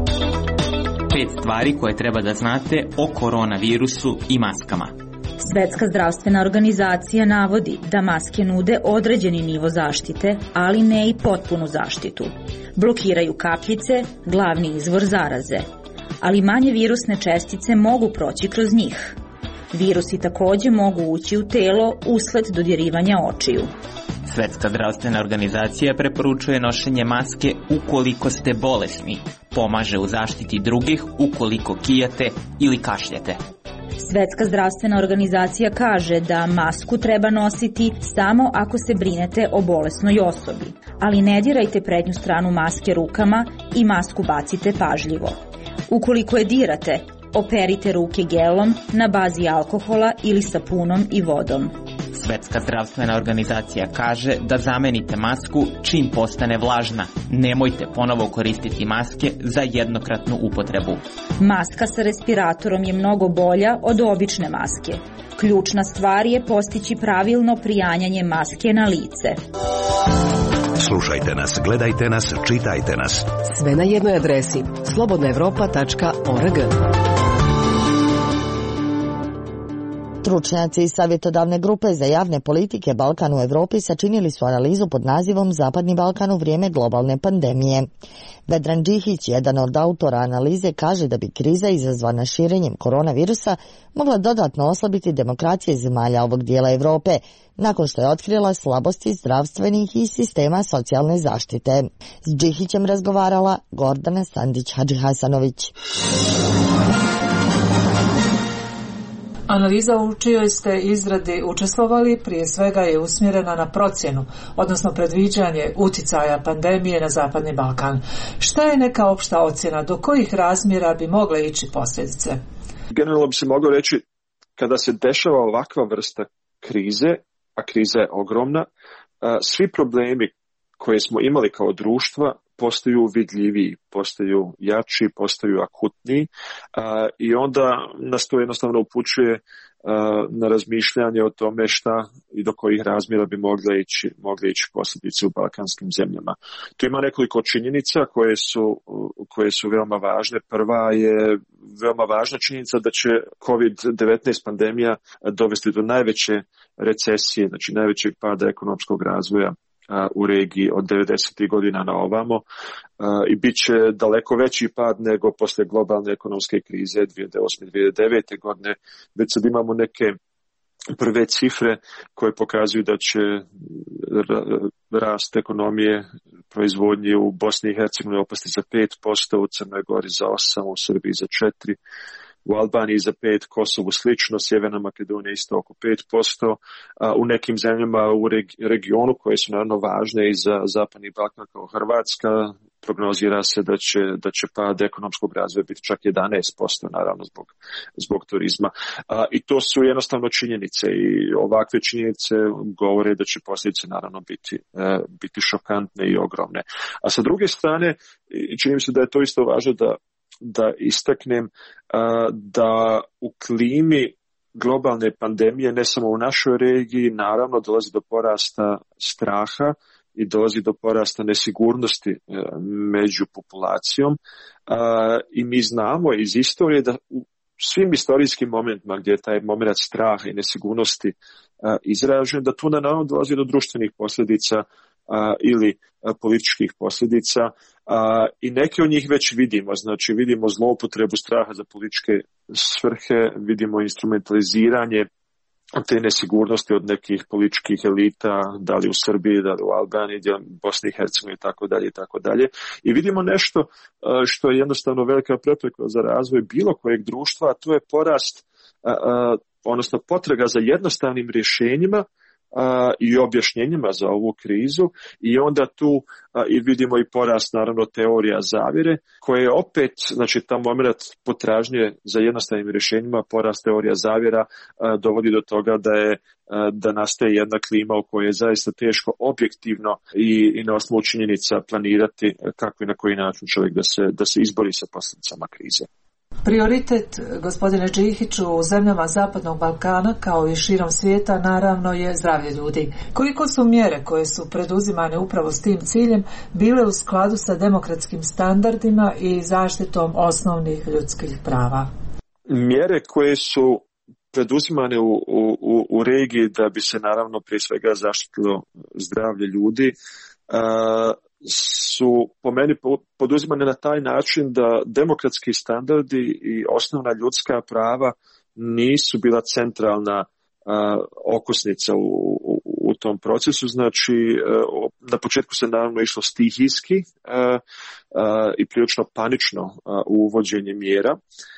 Pet stvari koje treba da znate o koronavirusu i maskama. Svetska zdravstvena organizacija navodi da maske nude određeni nivo zaštite, ali ne i potpunu zaštitu. Blokiraju kapljice, glavni izvor zaraze. Ali manje virusne čestice mogu proći kroz njih. Virusi također mogu ući u telo usled dodirivanja očiju. Svetska zdravstvena organizacija preporučuje nošenje maske ukoliko ste bolesni. Pomaže u zaštiti drugih ukoliko kijate ili kašljete. Svetska zdravstvena organizacija kaže da masku treba nositi samo ako se brinete o bolesnoj osobi, ali ne dirajte prednju stranu maske rukama i masku bacite pažljivo. Ukoliko je dirate, operite ruke gelom na bazi alkohola ili sapunom i vodom. Svetska zdravstvena organizacija kaže da zamenite masku čim postane vlažna. Nemojte ponovo koristiti maske za jednokratnu upotrebu. Maska sa respiratorom je mnogo bolja od obične maske. Ključna stvar je postići pravilno prijanjanje maske na lice. Slušajte nas, gledajte nas, čitajte nas. Sve na jednoj adresi slobodna evropa tačka org. Stručnjaci iz savjetodavne grupe za javne politike Balkan u Evropi sačinili su analizu pod nazivom Zapadni Balkan u vrijeme globalne pandemije. Vedran Đihić, jedan od autora analize, kaže da bi kriza izazvana širenjem koronavirusa mogla dodatno oslabiti demokracije zemalja ovog dijela Evrope, nakon što je otkrila slabosti zdravstvenih i sistema socijalne zaštite. S Đihićem razgovarala Gordana Sandić-Hadžihasanović. Analiza u čijoj ste izradi učestvovali prije svega je usmjerena na procjenu, odnosno predviđanje uticaja pandemije na Zapadni Balkan. Šta je neka opšta ocjena, do kojih razmjera bi mogle ići posljedice? Generalno bi se moglo reći, kada se dešava ovakva vrsta krize, a kriza je ogromna, svi problemi koje smo imali kao društva postaju vidljiviji, postaju jači, postaju akutniji a, i onda nas to jednostavno upućuje a, na razmišljanje o tome šta i do kojih razmjera bi mogle ići, mogle ići posljedice u balkanskim zemljama. Tu ima nekoliko činjenica koje su, koje su veoma važne. Prva je veoma važna činjenica da će kovid devetnaest pandemija dovesti do najveće recesije, znači najvećeg pada ekonomskog razvoja u regiji od devedesetih godina na ovamo i bit će daleko veći pad nego posle globalne ekonomske krize dvije hiljade osme dvije hiljade devete. godine. Već sad imamo neke prve cifre koje pokazuju da će rast ekonomije proizvodnje u Bosni i Hercegovini opasti za pet posto, u Crnoj Gori za osam posto, u Srbiji za četiri posto. U Albaniji za pet, Kosovu slično, Sjeverna Makedonija isto oko pet posto. U nekim zemljama u regionu koje su naravno važne i za Zapadni Balkan kao Hrvatska, prognozira se da će, da će pad ekonomskog razvoja biti čak jedanaest posto, naravno zbog, zbog turizma. A, I to su jednostavno činjenice i ovakve činjenice govore da će posljedice naravno biti, e, biti šokantne i ogromne. A sa druge strane, čini mi se da je to isto važno da, da istaknem a, da u klimi globalne pandemije, ne samo u našoj regiji, naravno dolazi do porasta straha i dolazi do porasta nesigurnosti e, među populacijom. E, I mi znamo iz istorije da u svim istorijskim momentima gdje je taj moment straha i nesigurnosti e, izražen, da tu naravno dolazi do društvenih posljedica e, ili e, političkih posljedica e, i neke od njih već vidimo. Znači vidimo zloupotrebu straha za političke svrhe, vidimo instrumentaliziranje te nesigurnosti od nekih političkih elita, da li u Srbiji, da li u Albaniji, da li u Bosni i Hercegovini i tako dalje i tako dalje. I vidimo nešto što je jednostavno velika prepreka za razvoj bilo kojeg društva, a to je porast, odnosno potraga za jednostavnim rješenjima a, i objašnjenjima za ovu krizu i onda tu a, i vidimo i porast naravno teorija zavjere koje je opet, znači ta moment potražnje za jednostavnim rješenjima, porast teorija zavjera a, dovodi do toga da je a, da nastaje jedna klima u kojoj je zaista teško objektivno i, i na osnovu činjenica planirati kako i na koji način čovjek da se, da se izbori sa posljedicama krize. Prioritet, gospodine Džihiću, u zemljama Zapadnog Balkana kao i širom svijeta naravno je zdravlje ljudi. Koliko su mjere koje su preduzimane upravo s tim ciljem bile u skladu sa demokratskim standardima i zaštitom osnovnih ljudskih prava? Mjere koje su preduzimane u, u, u regiji da bi se naravno prije svega zaštitilo zdravlje ljudi, a, su po meni poduzimane na taj način da demokratski standardi i osnovna ljudska prava nisu bila centralna a, okosnica u, u, u tom procesu. Znači, a, na početku se naravno išlo stihijski a, a, i prilično panično a, u uvođenje mjera.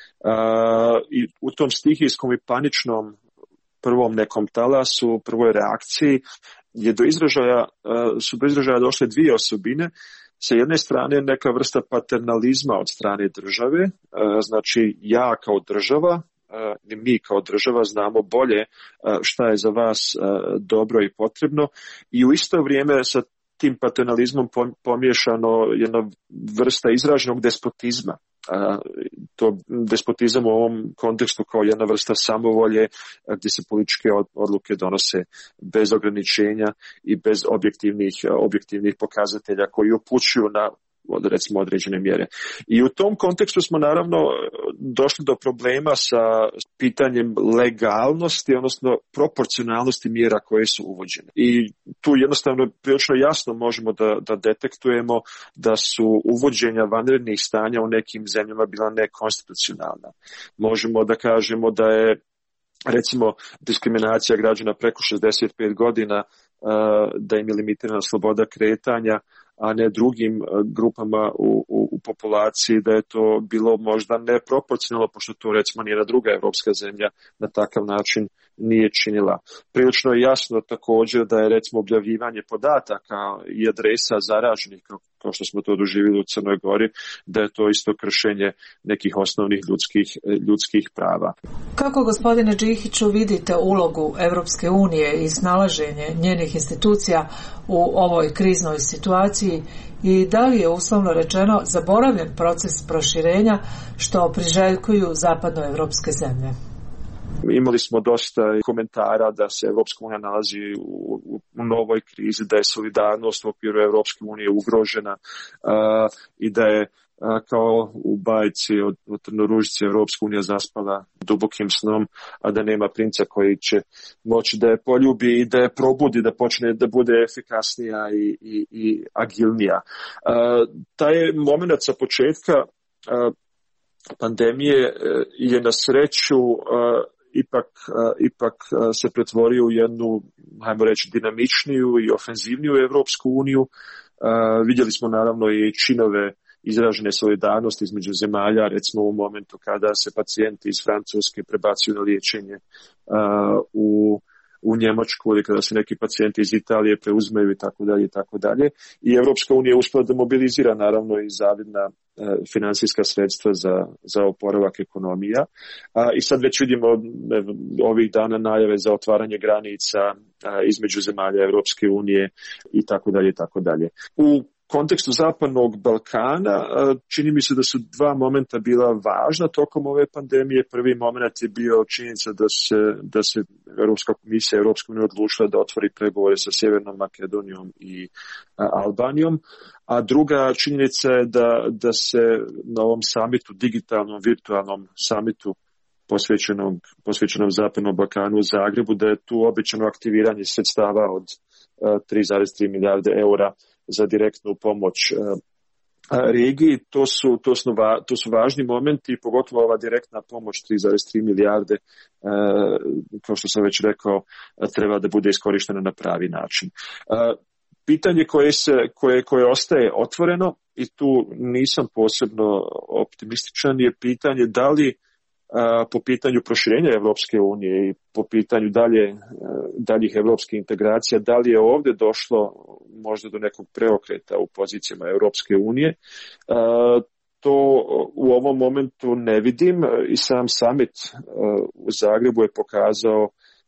A, i u tom stihijskom i paničnom prvom nekom talasu, prvoj reakciji je do izražaja, su do izražaja došle dvije osobine. Sa jedne strane neka vrsta paternalizma od strane države, znači ja kao država, mi kao država znamo bolje šta je za vas dobro i potrebno i u isto vrijeme sa tim paternalizmom pomiješano jedna vrsta izraženog despotizma. A, to despotizam u ovom kontekstu kao jedna vrsta samovolje gdje se političke odluke donose bez ograničenja i bez objektivnih, objektivnih pokazatelja koji upućuju na recimo određene mjere. I u tom kontekstu smo naravno došli do problema sa pitanjem legalnosti, odnosno proporcionalnosti mjera koje su uvođene. I tu jednostavno prilično jasno možemo da, da detektujemo da su uvođenja vanrednih stanja u nekim zemljama bila nekonstitucionalna. Možemo da kažemo da je recimo diskriminacija građana preko šezdeset pet godina, da im je limitirana sloboda kretanja, a ne drugim grupama u, u, u populaciji, da je to bilo možda neproporcionalno, pošto to recimo nijedna druga evropska zemlja na takav način nije činila. Prilično je jasno također da je recimo objavljivanje podataka i adresa zaraženih, kao što smo to doživjeli u Crnoj Gori, da je to isto kršenje nekih osnovnih ljudskih, ljudskih prava. Kako, gospodine Džihiću, vidite ulogu Evropske unije i snalaženje njenih institucija u ovoj kriznoj situaciji i da li je uslovno rečeno zaboravljen proces proširenja što priželjkuju zapadnoevropske zemlje? Imali smo dosta komentara da se Evropska unija nalazi u, u, u novoj krizi, da je solidarnost u okviru Evropske unije ugrožena uh, i da je uh, kao u bajci od, od Trnoružice Evropska unija zaspala dubokim snom, a da nema princa koji će moći da je poljubi i da je probudi, da počne da bude efikasnija i, i, i agilnija. Uh, taj moment sa početka uh, pandemije uh, je na sreću uh, ipak, uh, ipak uh, se pretvorio u jednu, hajmo reći, dinamičniju i ofenzivniju Evropsku uniju. Uh, vidjeli smo naravno i činove izražene solidarnosti između zemalja, recimo u momentu kada se pacijenti iz Francuske prebacuju na liječenje uh, u u Njemačku ili kada se neki pacijenti iz Italije preuzmeju i tako dalje i tako dalje. I Europska unija je uspela da mobilizira naravno i zavidna finansijska sredstva za, za oporavak ekonomija. A, I sad već vidimo ne, ovih dana najave za otvaranje granica a, između zemalja Europske unije i tako dalje i tako dalje. U kontekstu Zapadnog Balkana čini mi se da su dva momenta bila važna tokom ove pandemije. Prvi moment je bio činjenica da se, da se Europska komisija, Europska unija odlučila da otvori pregovore sa Sjevernom Makedonijom i Albanijom, a druga činjenica je da, da se na ovom samitu, digitalnom, virtualnom samitu posvećenom, posvećenom Zapadnom Balkanu u Zagrebu, da je tu obećano aktiviranje sredstava od tri zarez tri milijarde eura za direktnu pomoć regiji. To su, to, su, to su važni momenti, pogotovo ova direktna pomoć tri zarez tri milijarde, kao što sam već rekao, treba da bude iskorištena na pravi način. Pitanje koje, se, koje, koje ostaje otvoreno, i tu nisam posebno optimističan, je pitanje da li po pitanju proširenja Evropske unije i po pitanju dalje, daljih evropskih integracija, da li je ovdje došlo možda do nekog preokreta u pozicijama Evropske unije. To u ovom momentu ne vidim i sam summit u Zagrebu je pokazao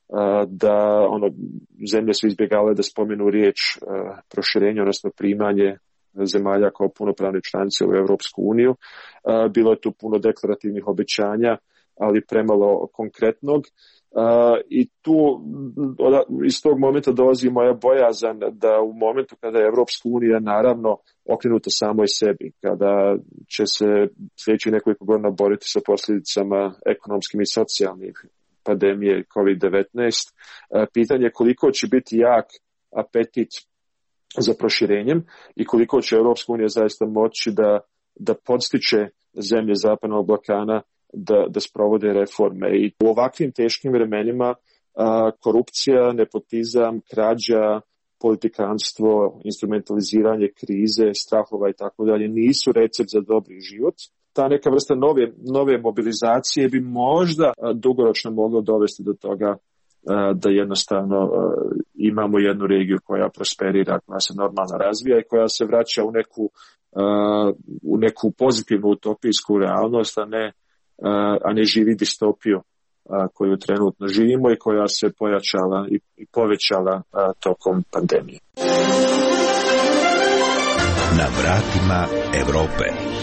da ono, zemlje su izbjegale da spomenu riječ proširenja, odnosno primanje zemalja kao punopravne članice u Evropsku uniju. Bilo je tu puno deklarativnih obećanja, ali premalo konkretnog. I tu iz tog momenta dolazi moja bojazan da u momentu kada je Evropska unija naravno okrenuta samoj sebi, kada će se sljedeći nekoliko godina boriti sa posljedicama ekonomskim i socijalnih pandemije kovid devetnaest, pitanje je koliko će biti jak apetit za proširenjem i koliko će Evropska unija zaista moći da, da podstiče zemlje Zapadnog Balkana da, da sprovode reforme. I u ovakvim teškim vremenima a, korupcija, nepotizam, krađa, politikanstvo, instrumentaliziranje krize, strahova i tako dalje nisu recept za dobri život. Ta neka vrsta nove, nove mobilizacije bi možda a, dugoročno moglo dovesti do toga a, da jednostavno a, imamo jednu regiju koja prosperira, koja se normalno razvija i koja se vraća u neku, a, u neku pozitivnu utopijsku realnost, a ne a ne živi distopiju koju trenutno živimo i koja se pojačala i povećala tokom pandemije. Na vratima Evrope.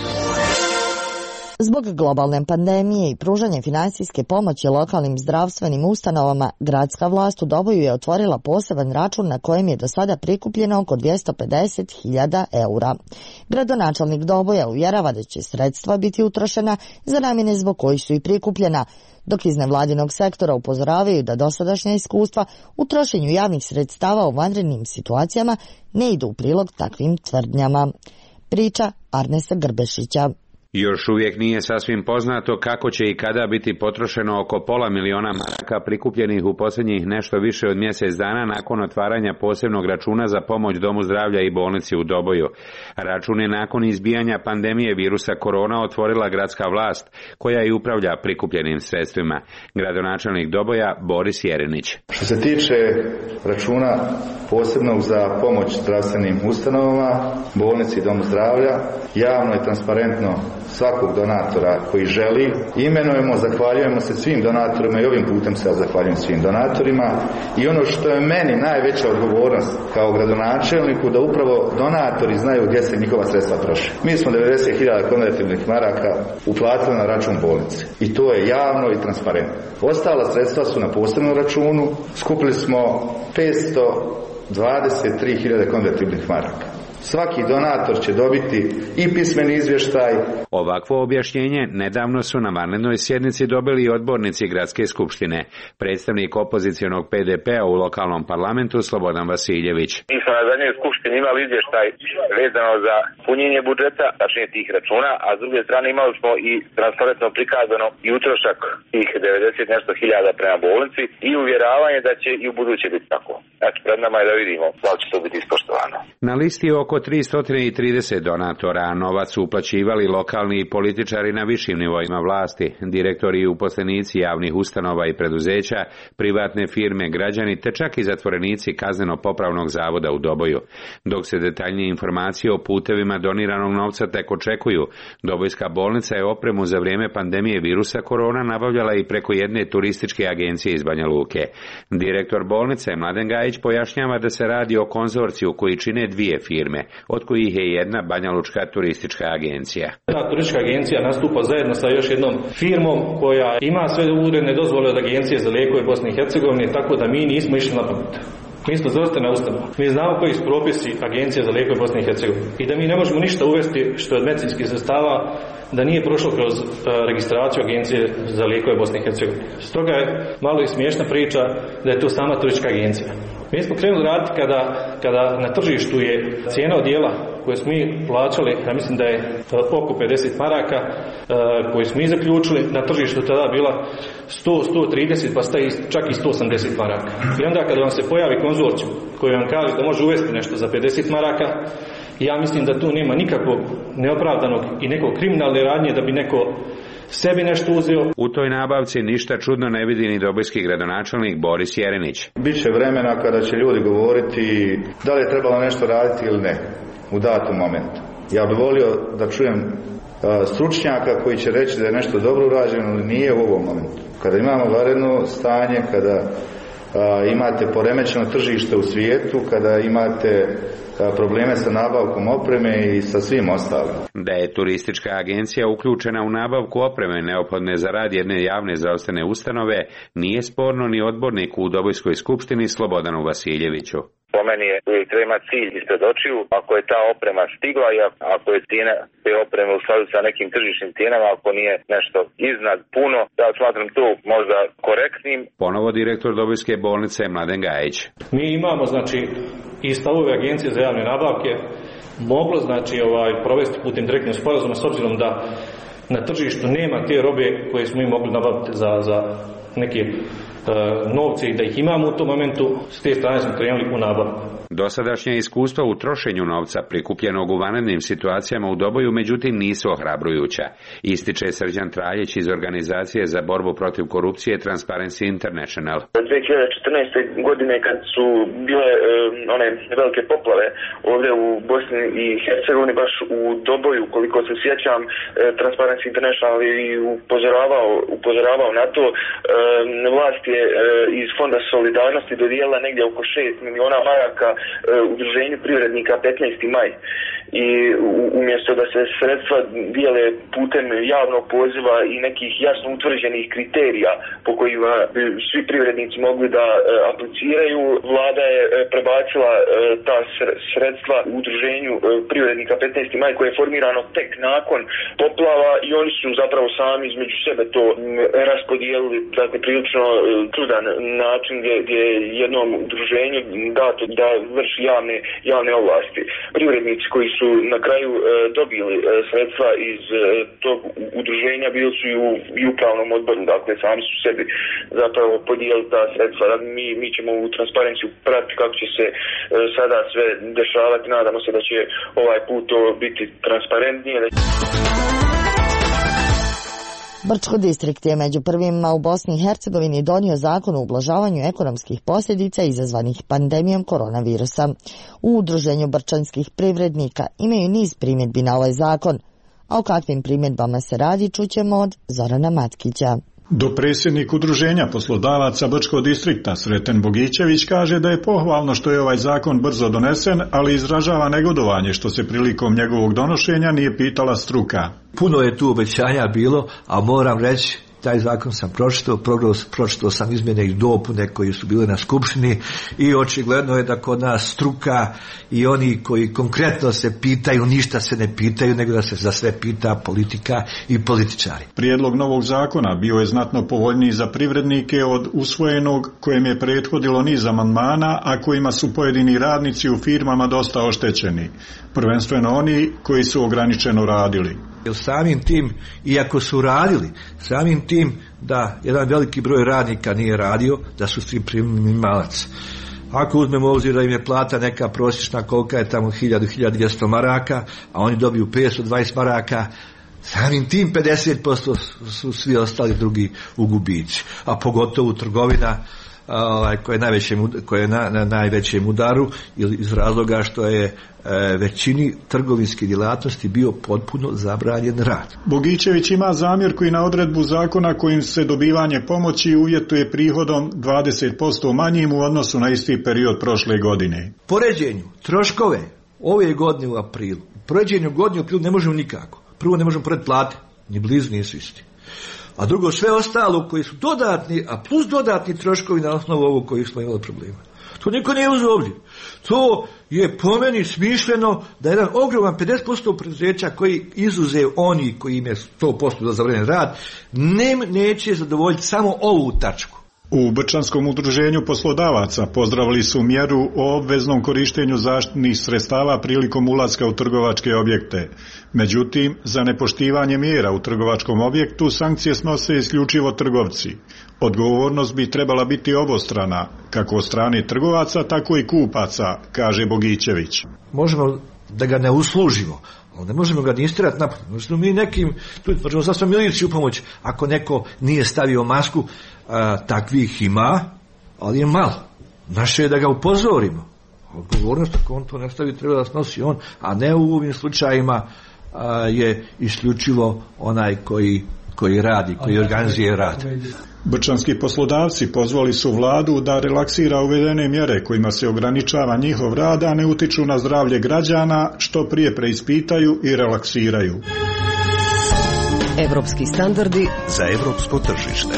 Zbog globalne pandemije i pružanja finansijske pomoći lokalnim zdravstvenim ustanovama, gradska vlast u Doboju je otvorila poseban račun na kojem je do sada prikupljeno oko dvjesto pedeset hiljada eura. Gradonačelnik Doboja uvjerava da će sredstva biti utrošena za namjene zbog kojih su i prikupljena, dok iz nevladinog sektora upozoravaju da dosadašnja iskustva u trošenju javnih sredstava u vanrednim situacijama ne idu u prilog takvim tvrdnjama. Priča Arnesa Grbešića. Još uvijek nije sasvim poznato kako će i kada biti potrošeno oko pola miliona maraka prikupljenih u posljednjih nešto više od mjesec dana nakon otvaranja posebnog računa za pomoć Domu zdravlja i bolnici u Doboju. Račun je nakon izbijanja pandemije virusa korona otvorila gradska vlast, koja i upravlja prikupljenim sredstvima. Gradonačelnik Doboja Boris Jerenić. Što se tiče računa posebnog za pomoć zdravstvenim ustanovama, bolnici i Domu zdravlja, javno i transparentno svakog donatora koji želi imenujemo, zahvaljujemo se svim donatorima i ovim putem se zahvaljujem svim donatorima. I ono što je meni najveća odgovornost kao gradonačelniku, da upravo donatori znaju gdje se njihova sredstva troše. Mi smo devedeset hiljada konvertibilnih maraka uplatili na račun bolnice i to je javno i transparentno. Ostala sredstva su na posebnom računu, skupili smo petsto dvadeset tri hiljade konvertibilnih maraka. Svaki donator će dobiti i pismeni izvještaj. Ovakvo objašnjenje nedavno su na vanrednoj sjednici dobili i odbornici Gradske skupštine. Predstavnik opozicionog P D P-a u lokalnom parlamentu Slobodan Vasiljević. Mi smo na zadnjoj skupštini imali izvještaj vezano za punjenje budžeta, tačnije tih računa, a s druge strane imali smo i transparentno prikazano i utrošak tih devedeset nešto hiljada prema bolnici i uvjeravanje da će i u buduće biti tako. Znači, pred nama je da vidimo da li će to biti ispoštovano. Na listi oko oko tristo trideset donatora, a novac su uplaćivali lokalni političari na višim nivoima vlasti, direktori i uposlenici javnih ustanova i preduzeća, privatne firme, građani te čak i zatvorenici kazneno-popravnog zavoda u Doboju. Dok se detaljnije informacije o putevima doniranog novca tek očekuju, Dobojska bolnica je opremu za vrijeme pandemije virusa korona nabavljala i preko jedne turističke agencije iz Banja Luke. Direktor bolnice Mladen Gajić pojašnjava da se radi o konzorciju koji čine dvije firme, od kojih je jedna Banjalučka turistička agencija. Ta turistička agencija nastupa zajedno sa još jednom firmom koja ima sve uredne dozvole od Agencije za lijekove Bosne i Hercegovine, tako da mi nismo išli na pamet. Mi smo zdravstvena ustanova. Mi znamo koji su propisi Agencije za lijekove Bosne i Hercegovine. I da mi ne možemo ništa uvesti što je od medicinskih sredstava da nije prošlo kroz uh, registraciju Agencije za lijekove Bosne i Hercegovine. Stoga je malo i smiješna priča da je to sama turistička agencija. Mi smo krenuli raditi kada, kada na tržištu je cijena odjela koje smo mi plaćali, ja mislim da je oko pedeset maraka, koje smo mi zaključili, na tržištu tada bila sto do sto trideset, pa staje čak i sto osamdeset maraka. I onda kada vam se pojavi konzorcijum koji vam kaže da može uvesti nešto za pedeset maraka, ja mislim da tu nema nikakvog neopravdanog i nekog kriminalne radnje da bi neko sebi nešto uzeo. U toj nabavci ništa čudno ne vidi ni dobojski gradonačelnik Boris Jerenić. Biće vremena kada će ljudi govoriti da li je trebalo nešto raditi ili ne u datom momentu. Ja bih volio da čujem a, stručnjaka koji će reći da je nešto dobro urađeno ili nije u ovom momentu. Kada imamo vanredno stanje, kada a, imate poremećeno tržište u svijetu, kada imate probleme sa nabavkom opreme i sa svim ostalim. Da je turistička agencija uključena u nabavku opreme neophodne za rad jedne javne zdravstvene ustanove, nije sporno ni odbornik u Dobojskoj skupštini Slobodanu Vasiljeviću. Po meni je uvijek treba imati cilj ispred očiju. Ako je ta oprema stigla i ako je cijena te opreme u skladu sa nekim tržišnim cijenama, ako nije nešto iznad puno, ja smatram to možda korektnim. Ponovo direktor Dobojske bolnice Mladen Gajić. Mi imamo znači i stavove Agencije za javne nabavke moglo znači ovaj provesti putem direktnog sporazuma s obzirom da na tržištu nema te robe koje smo mi mogli nabaviti za, za neke novce i da ih imamo u tom momentu, s te strane smo krenuli u nabavku. Dosadašnje iskustva u trošenju novca prikupljenog u vanrednim situacijama u Doboju međutim nisu ohrabrujuća, ističe Srđan Traljić iz organizacije za borbu protiv korupcije Transparency International. dvije hiljade četrnaeste. godine kad su bile um, one velike poplave ovdje u Bosni i Hercegovini, baš u Doboju, koliko se sjećam, Transparency International i upozoravao, upozoravao na to, um, vlast je uh, iz Fonda solidarnosti dodijelila negdje oko šest miliona maraka udruženju privrednika petnaesti maj i umjesto da se sredstva dijele putem javnog poziva i nekih jasno utvrđenih kriterija po kojima bi svi privrednici mogli da apliciraju, vlada je prebacila ta sredstva u udruženju privrednika petnaesti maj koje je formirano tek nakon poplava i oni su zapravo sami između sebe to raspodijelili, dakle prilično čudan način gdje, gdje je jednom udruženju dato da vrši javne, javne ovlasti. Privrednici koji su na kraju e, dobili e, sredstva iz e, tog udruženja bili su i u, i u upravnom odboru, dakle sami su sebi zapravo podijelili ta sredstva. Mi, mi ćemo u transparenciju pratiti kako će se e, sada sve dešavati, nadamo se da će ovaj put to biti transparentnije. Brčko distrikt je među prvima u Bosni i Hercegovini donio zakon o ublažavanju ekonomskih posljedica izazvanih pandemijom koronavirusa. U udruženju brčanskih privrednika imaju niz primjedbi na ovaj zakon, a o kakvim primjedbama se radi čućemo od Zorana Matkića. Dopredsjednik udruženja poslodavaca Brčkog distrikta Sreten Bogićević kaže da je pohvalno što je ovaj zakon brzo donesen, ali izražava negodovanje što se prilikom njegovog donošenja nije pitala struka. Puno je tu obećanja bilo, a moram reći, taj zakon sam pročitao, pročitao sam izmjene i dopune koje su bile na skupštini i očigledno je da kod nas struka i oni koji konkretno se pitaju, ništa se ne pitaju, nego da se za sve pita politika i političari. Prijedlog novog zakona bio je znatno povoljniji za privrednike od usvojenog kojem je prethodilo niz amandmana, a kojima su pojedini radnici u firmama dosta oštećeni, prvenstveno oni koji su ograničeno radili. Samim tim, iako su radili, samim tim da jedan veliki broj radnika nije radio, da su svi primili minimalac, Ako uzmemo u obzir da im je plata neka prosječna, kolika je tamo hiljadu, hiljadu dvjesto maraka, a oni dobiju petsto dvadeset maraka, samim tim pedeset posto su svi ostali drugi u gubici, a pogotovo trgovina ovaj, koja je, najvećem, koja je na, na najvećem udaru iz razloga što je e, većini trgovinskih djelatnosti bio potpuno zabranjen rad. Bogićević ima zamjerku i na odredbu zakona kojim se dobivanje pomoći uvjetuje prihodom dvadeset posto manjim u odnosu na isti period prošle godine. Poređenju troškove ove godine u aprilu, poređenju godine u aprilu ne možemo nikako. Prvo ne možemo pored plate, ni blizu nisu isti. A drugo, sve ostalo koji su dodatni, a plus dodatni troškovi na osnovu ovog koji smo imali problema. To niko nije uzeo obzir. To je po meni smišljeno da jedan ogroman pedeset posto preduzeća koji izuzev oni koji im je sto posto za zabranjen rad, ne, neće zadovoljiti samo ovu tačku. U Brčanskom udruženju poslodavaca pozdravili su mjeru o obveznom korištenju zaštitnih sredstava prilikom ulaska u trgovačke objekte. Međutim, za nepoštivanje mjera u trgovačkom objektu sankcije snose isključivo trgovci. Odgovornost bi trebala biti obostrana, kako od strane trgovaca, tako i kupaca, kaže Bogićević. Možemo da ga ne uslužimo, ali ne možemo ga ni istirati napad. Možemo mi nekim, tu možemo sasvim miliciju pomoći, ako neko nije stavio masku. A, takvih ima, ali je malo. Naše je da ga upozorimo. Odgovornost ako on to ne stavi treba da snosi on, a ne u ovim slučajima a, je isključivo onaj koji, koji radi, koji organizuje rad. Brčanski poslodavci pozvali su vladu da relaksira uvedene mjere kojima se ograničava njihov rad, a ne utiču na zdravlje građana, što prije preispitaju i relaksiraju. Evropski standardi za evropsko tržište.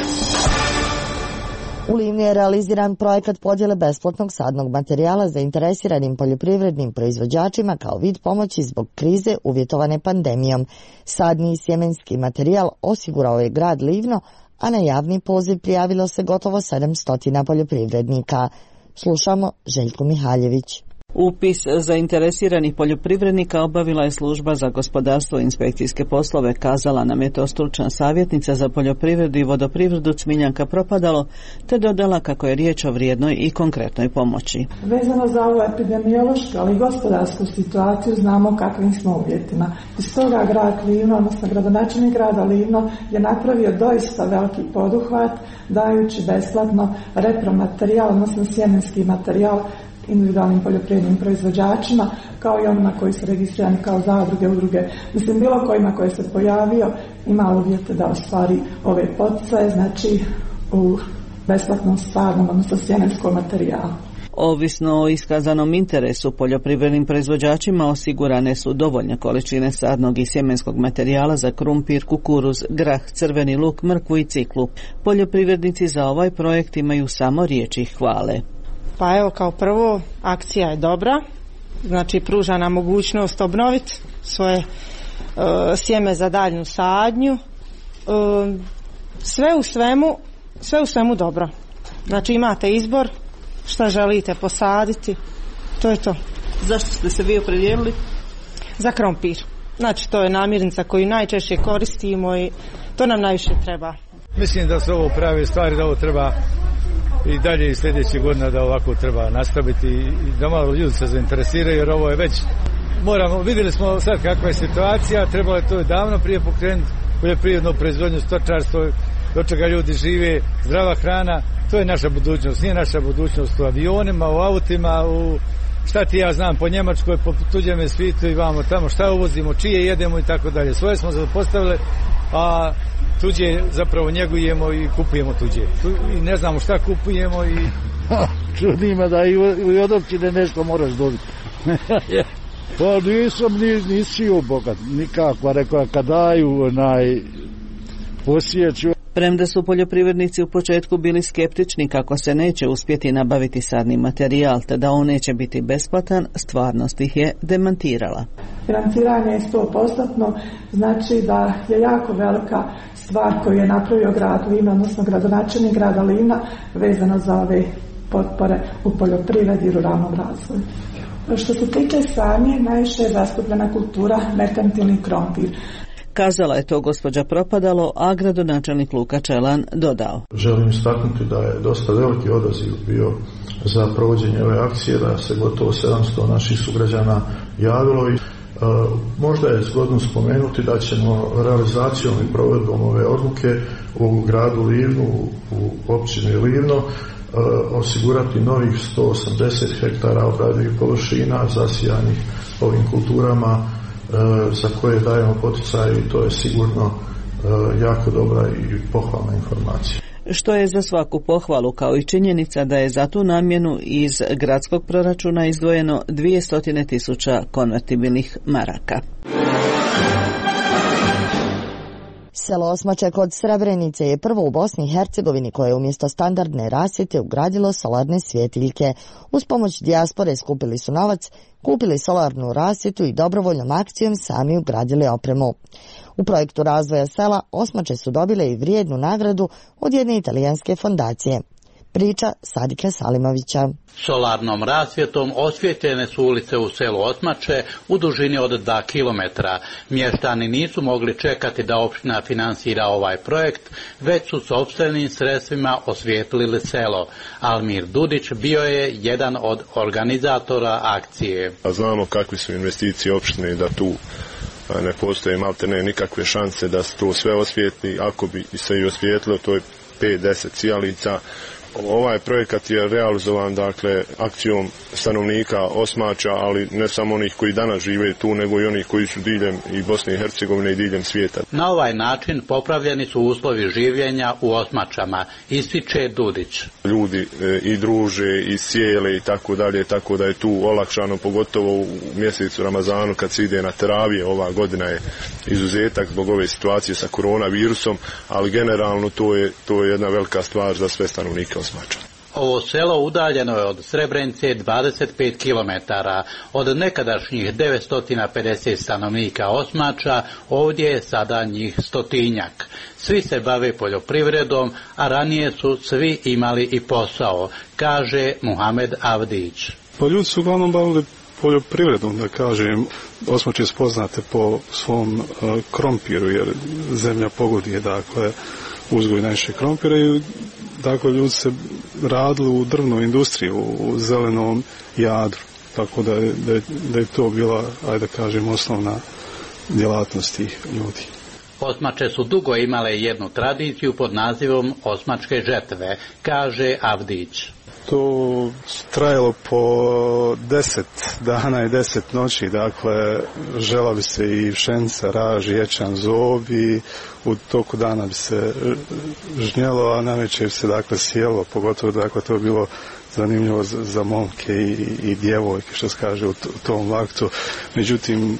U Livni je realiziran projekat podjele besplatnog sadnog materijala zainteresiranim poljoprivrednim proizvođačima kao vid pomoći zbog krize uvjetovane pandemijom. Sadni i sjemenski materijal osigurao je grad Livno, a na javni poziv prijavilo se gotovo sedamsto poljoprivrednika. Slušamo Željku Mihaljević. Upis zainteresiranih poljoprivrednika obavila je služba za gospodarstvo i inspekcijske poslove, kazala nam je to stručna savjetnica za poljoprivredu i vodoprivredu Cmiljanka Propadalo, te dodala kako je riječ o vrijednoj i konkretnoj pomoći. Vezano za ovu epidemiološku, ali i gospodarsku situaciju znamo kakvim smo uvjetima. Iz toga grad Livno, odnosno gradonačelnik grada Livno, je napravio doista veliki poduhvat dajući besplatno repromaterijal, odnosno sjemenski materijal individualnim poljoprivrednim proizvođačima, kao i onima koji su registrirani kao zadruge, udruge. Mislim, bilo kojima koji se pojavio ima uvjete da ostvari ove poticaje, znači u besplatnom sadnom, odnosno sjemenskom materijalu. Ovisno o iskazanom interesu poljoprivrednim proizvođačima osigurane su dovoljne količine sadnog i sjemenskog materijala za krumpir, kukuruz, grah, crveni luk, mrkvu i ciklu. Poljoprivrednici za ovaj projekt imaju samo riječi hvale. Pa evo, kao prvo, akcija je dobra, znači pruža nam mogućnost obnoviti svoje e, sjeme za daljnju sadnju. E, sve u svemu, sve u svemu dobro. Znači imate izbor šta želite posaditi, to je to. Zašto ste se vi opredijelili? Za krompir. Znači to je namirnica koju najčešće koristimo i to nam najviše treba. Mislim da su ovo prave stvari, da ovo treba i dalje i sljedeće godine da ovako treba nastaviti i da malo ljudi se zainteresiraju, jer ovo je već, moramo, vidjeli smo sad kakva je situacija, trebalo je to i davno prije pokrenuti poljoprivrednu proizvodnju, stočarstvo, do čega ljudi žive, zdrava hrana, to je naša budućnost, nije naša budućnost u avionima, u autima, u šta ti ja znam, po Njemačkoj, po tuđem svijetu i vamo tamo, šta uvozimo, čije jedemo i tako dalje. Svoje smo zapostavili, a tuđe zapravo njegujemo i kupujemo tuđe. Tu, i ne znamo šta kupujemo i... Čudi me da i, i od općine nešto moraš dobiti. Pa nisam, ni, nisi bogat, nikakva, rekao, kad daju onaj posjeću. Premda su poljoprivrednici u početku bili skeptični kako se neće uspjeti nabaviti sadni materijal, te da on neće biti besplatan, stvarnost ih je demantirala. Financiranje je sto posto, znači da je jako velika stvar koju je napravio grad Livno, odnosno gradonačelnik grada Livna, vezano za ove potpore u poljoprivredi i ruralnom razvoju. Što se tiče sadnje, najviše je zastupljena kultura merkantilni krompir. Kazala je to gospođa Propadalo, a gradonačelnik Luka Čelan dodao. Želim istaknuti da je dosta veliki odaziv bio za provođenje ove akcije, da se gotovo sedamsto naših sugrađana javilo i Uh, možda je zgodno spomenuti da ćemo realizacijom i provedbom ove odluke u gradu Livnu, u općini Livno, uh, osigurati novih sto osamdeset hektara obradivih površina zasijanih ovim kulturama uh, za koje dajemo poticaj i to je sigurno uh, jako dobra i pohvalna informacija. Što je za svaku pohvalu, kao i činjenica da je za tu namjenu iz gradskog proračuna izdvojeno dvjesto tisuća konvertibilnih maraka. Selo Osmače kod Srebrenice je prvo u Bosni i Hercegovini koje je umjesto standardne rasvjete ugradilo solarne svjetiljke. Uz pomoć dijaspore skupili su novac, kupili solarnu rasvjetu i dobrovoljnom akcijom sami ugradili opremu. U projektu razvoja sela Osmače su dobile i vrijednu nagradu od jedne italijanske fondacije. Priča Sadike Salimovića. Solarnom rasvjetom osvjetljene su ulice u selu Osmače u dužini od dva kilometra. Mještani nisu mogli čekati da općina finansira ovaj projekt, već su sopstvenim sredstvima osvijetlili selo. Almir Dudić bio je jedan od organizatora akcije. Znamo kakve su investicije opštine, da tu ne postoje maltene nikakve šanse da se to sve osvijetli. Ako bi se i osvijetlilo, to je pet do deset sjalica. Ovaj projekat je realizovan dakle akcijom stanovnika Osmača, ali ne samo onih koji danas žive tu, nego i onih koji su diljem i Bosne i Hercegovine i diljem svijeta. Na ovaj način popravljeni su uslovi življenja u Osmačama, ističe Dudić. Ljudi e, i druže i sjele i tako dalje, tako da je tu olakšano, pogotovo u mjesecu Ramazanu kad se ide na teravije. Ova godina je izuzetak zbog ove situacije sa koronavirusom, ali generalno to je, to je jedna velika stvar za sve stanovnike Osmača. Ovo selo udaljeno je od Srebrenice dvadeset pet kilometara. Od nekadašnjih devetsto pedeset stanovnika Osmača ovdje je sada njih stotinjak. Svi se bave poljoprivredom, a ranije su svi imali i posao, kaže Muhamed Avdić. Pa ljudi su uglavnom bavili poljoprivredom, da kažem. Osmače je poznate po svom uh, krompiru, jer zemlja pogodije, dakle, uzgoj najviše krompira i dakle, ljudi se radili u drvnoj industriji, u zelenom jadru, tako da je, da je, da je to bila, ajde da kažem, osnovna djelatnost tih ljudi. Osmače su dugo imale jednu tradiciju pod nazivom Osmačke žetve, kaže Avdić. To trajalo po deset dana i deset noći, dakle žela bi se i pšenica, raž, ječam, zob i u toku dana bi se žnjelo, a navečer bi se dakle sjelo, pogotovo dakle to je bilo zanimljivo za, za momke i, i djevojke, što se kaže u, t- u tom vaktu. Međutim,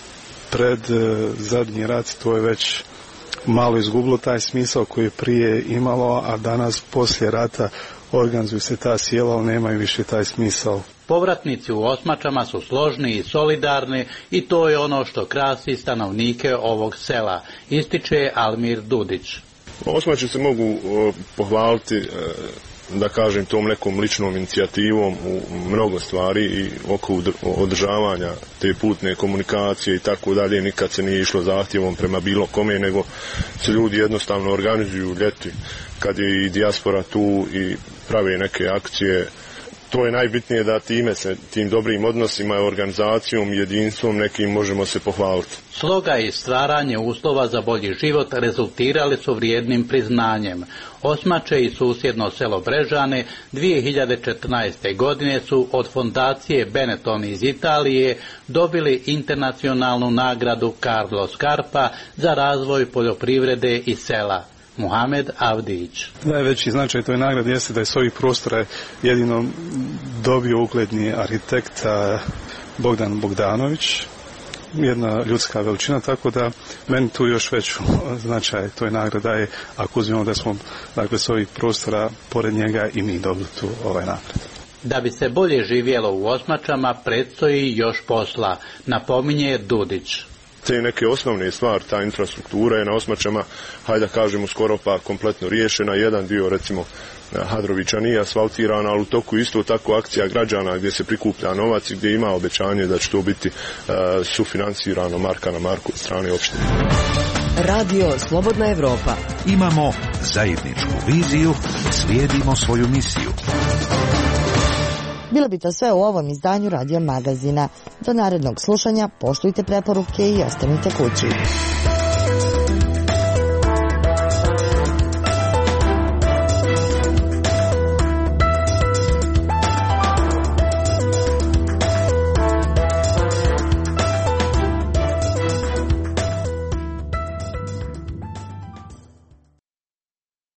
pred eh, zadnji rat to je već malo izgubilo taj smisao koji je prije imalo, a danas poslije rata organizuju se ta sjela, ali nemaju više taj smisao. Povratnici u Osmačama su složni i solidarni i to je ono što krasi stanovnike ovog sela, ističe Almir Dudić. Osmači se mogu uh, pohvaliti, uh, da kažem, tom nekom ličnom inicijativom u mnogo stvari i oko održavanja te putne komunikacije i tako dalje. Nikad se nije išlo zahtjevom prema bilo kome, nego se ljudi jednostavno organizuju ljeti kad je i dijaspora tu i prave neke akcije. To je najbitnije, da time se, tim dobrim odnosima, organizacijom, jedinstvom nekim možemo se pohvaliti. Sloga i stvaranje uslova za bolji život rezultirali su vrijednim priznanjem. Osmače i susjedno selo Brežane dvije hiljade četrnaeste. godine su od fondacije Benetton iz Italije dobili internacionalnu nagradu Carlo Scarpa za razvoj poljoprivrede i sela. Muhamed Avdić. Najveći značaj toj nagradi jeste da je s ovih prostora jedino dobio ugledni arhitekt Bogdan Bogdanović, jedna ljudska veličina, tako da meni tu još veću značaj toj nagrade daje, ako uzmemo da smo dakle s ovih prostora pored njega i mi dobili tu ovaj nagrad. Da bi se bolje živjelo u Osmačama predstoji još posla, napominje Dudić. te neke osnovne stvari, ta infrastruktura je na Osmačama, hajde da kažemo, skoro pa kompletno riješena. Jedan dio, recimo, Hadrovića nije asfaltiran, ali u toku isto tako akcija građana gdje se prikuplja novac i gdje ima obećanje da će to biti uh, sufinancirano marka na marku od strane opštine. Radio Slobodna Evropa. Imamo zajedničku viziju, slijedimo svoju misiju. Bilo bi to sve u ovom izdanju Radio Magazina. Do narednog slušanja, poštujte preporuke i ostanite kući.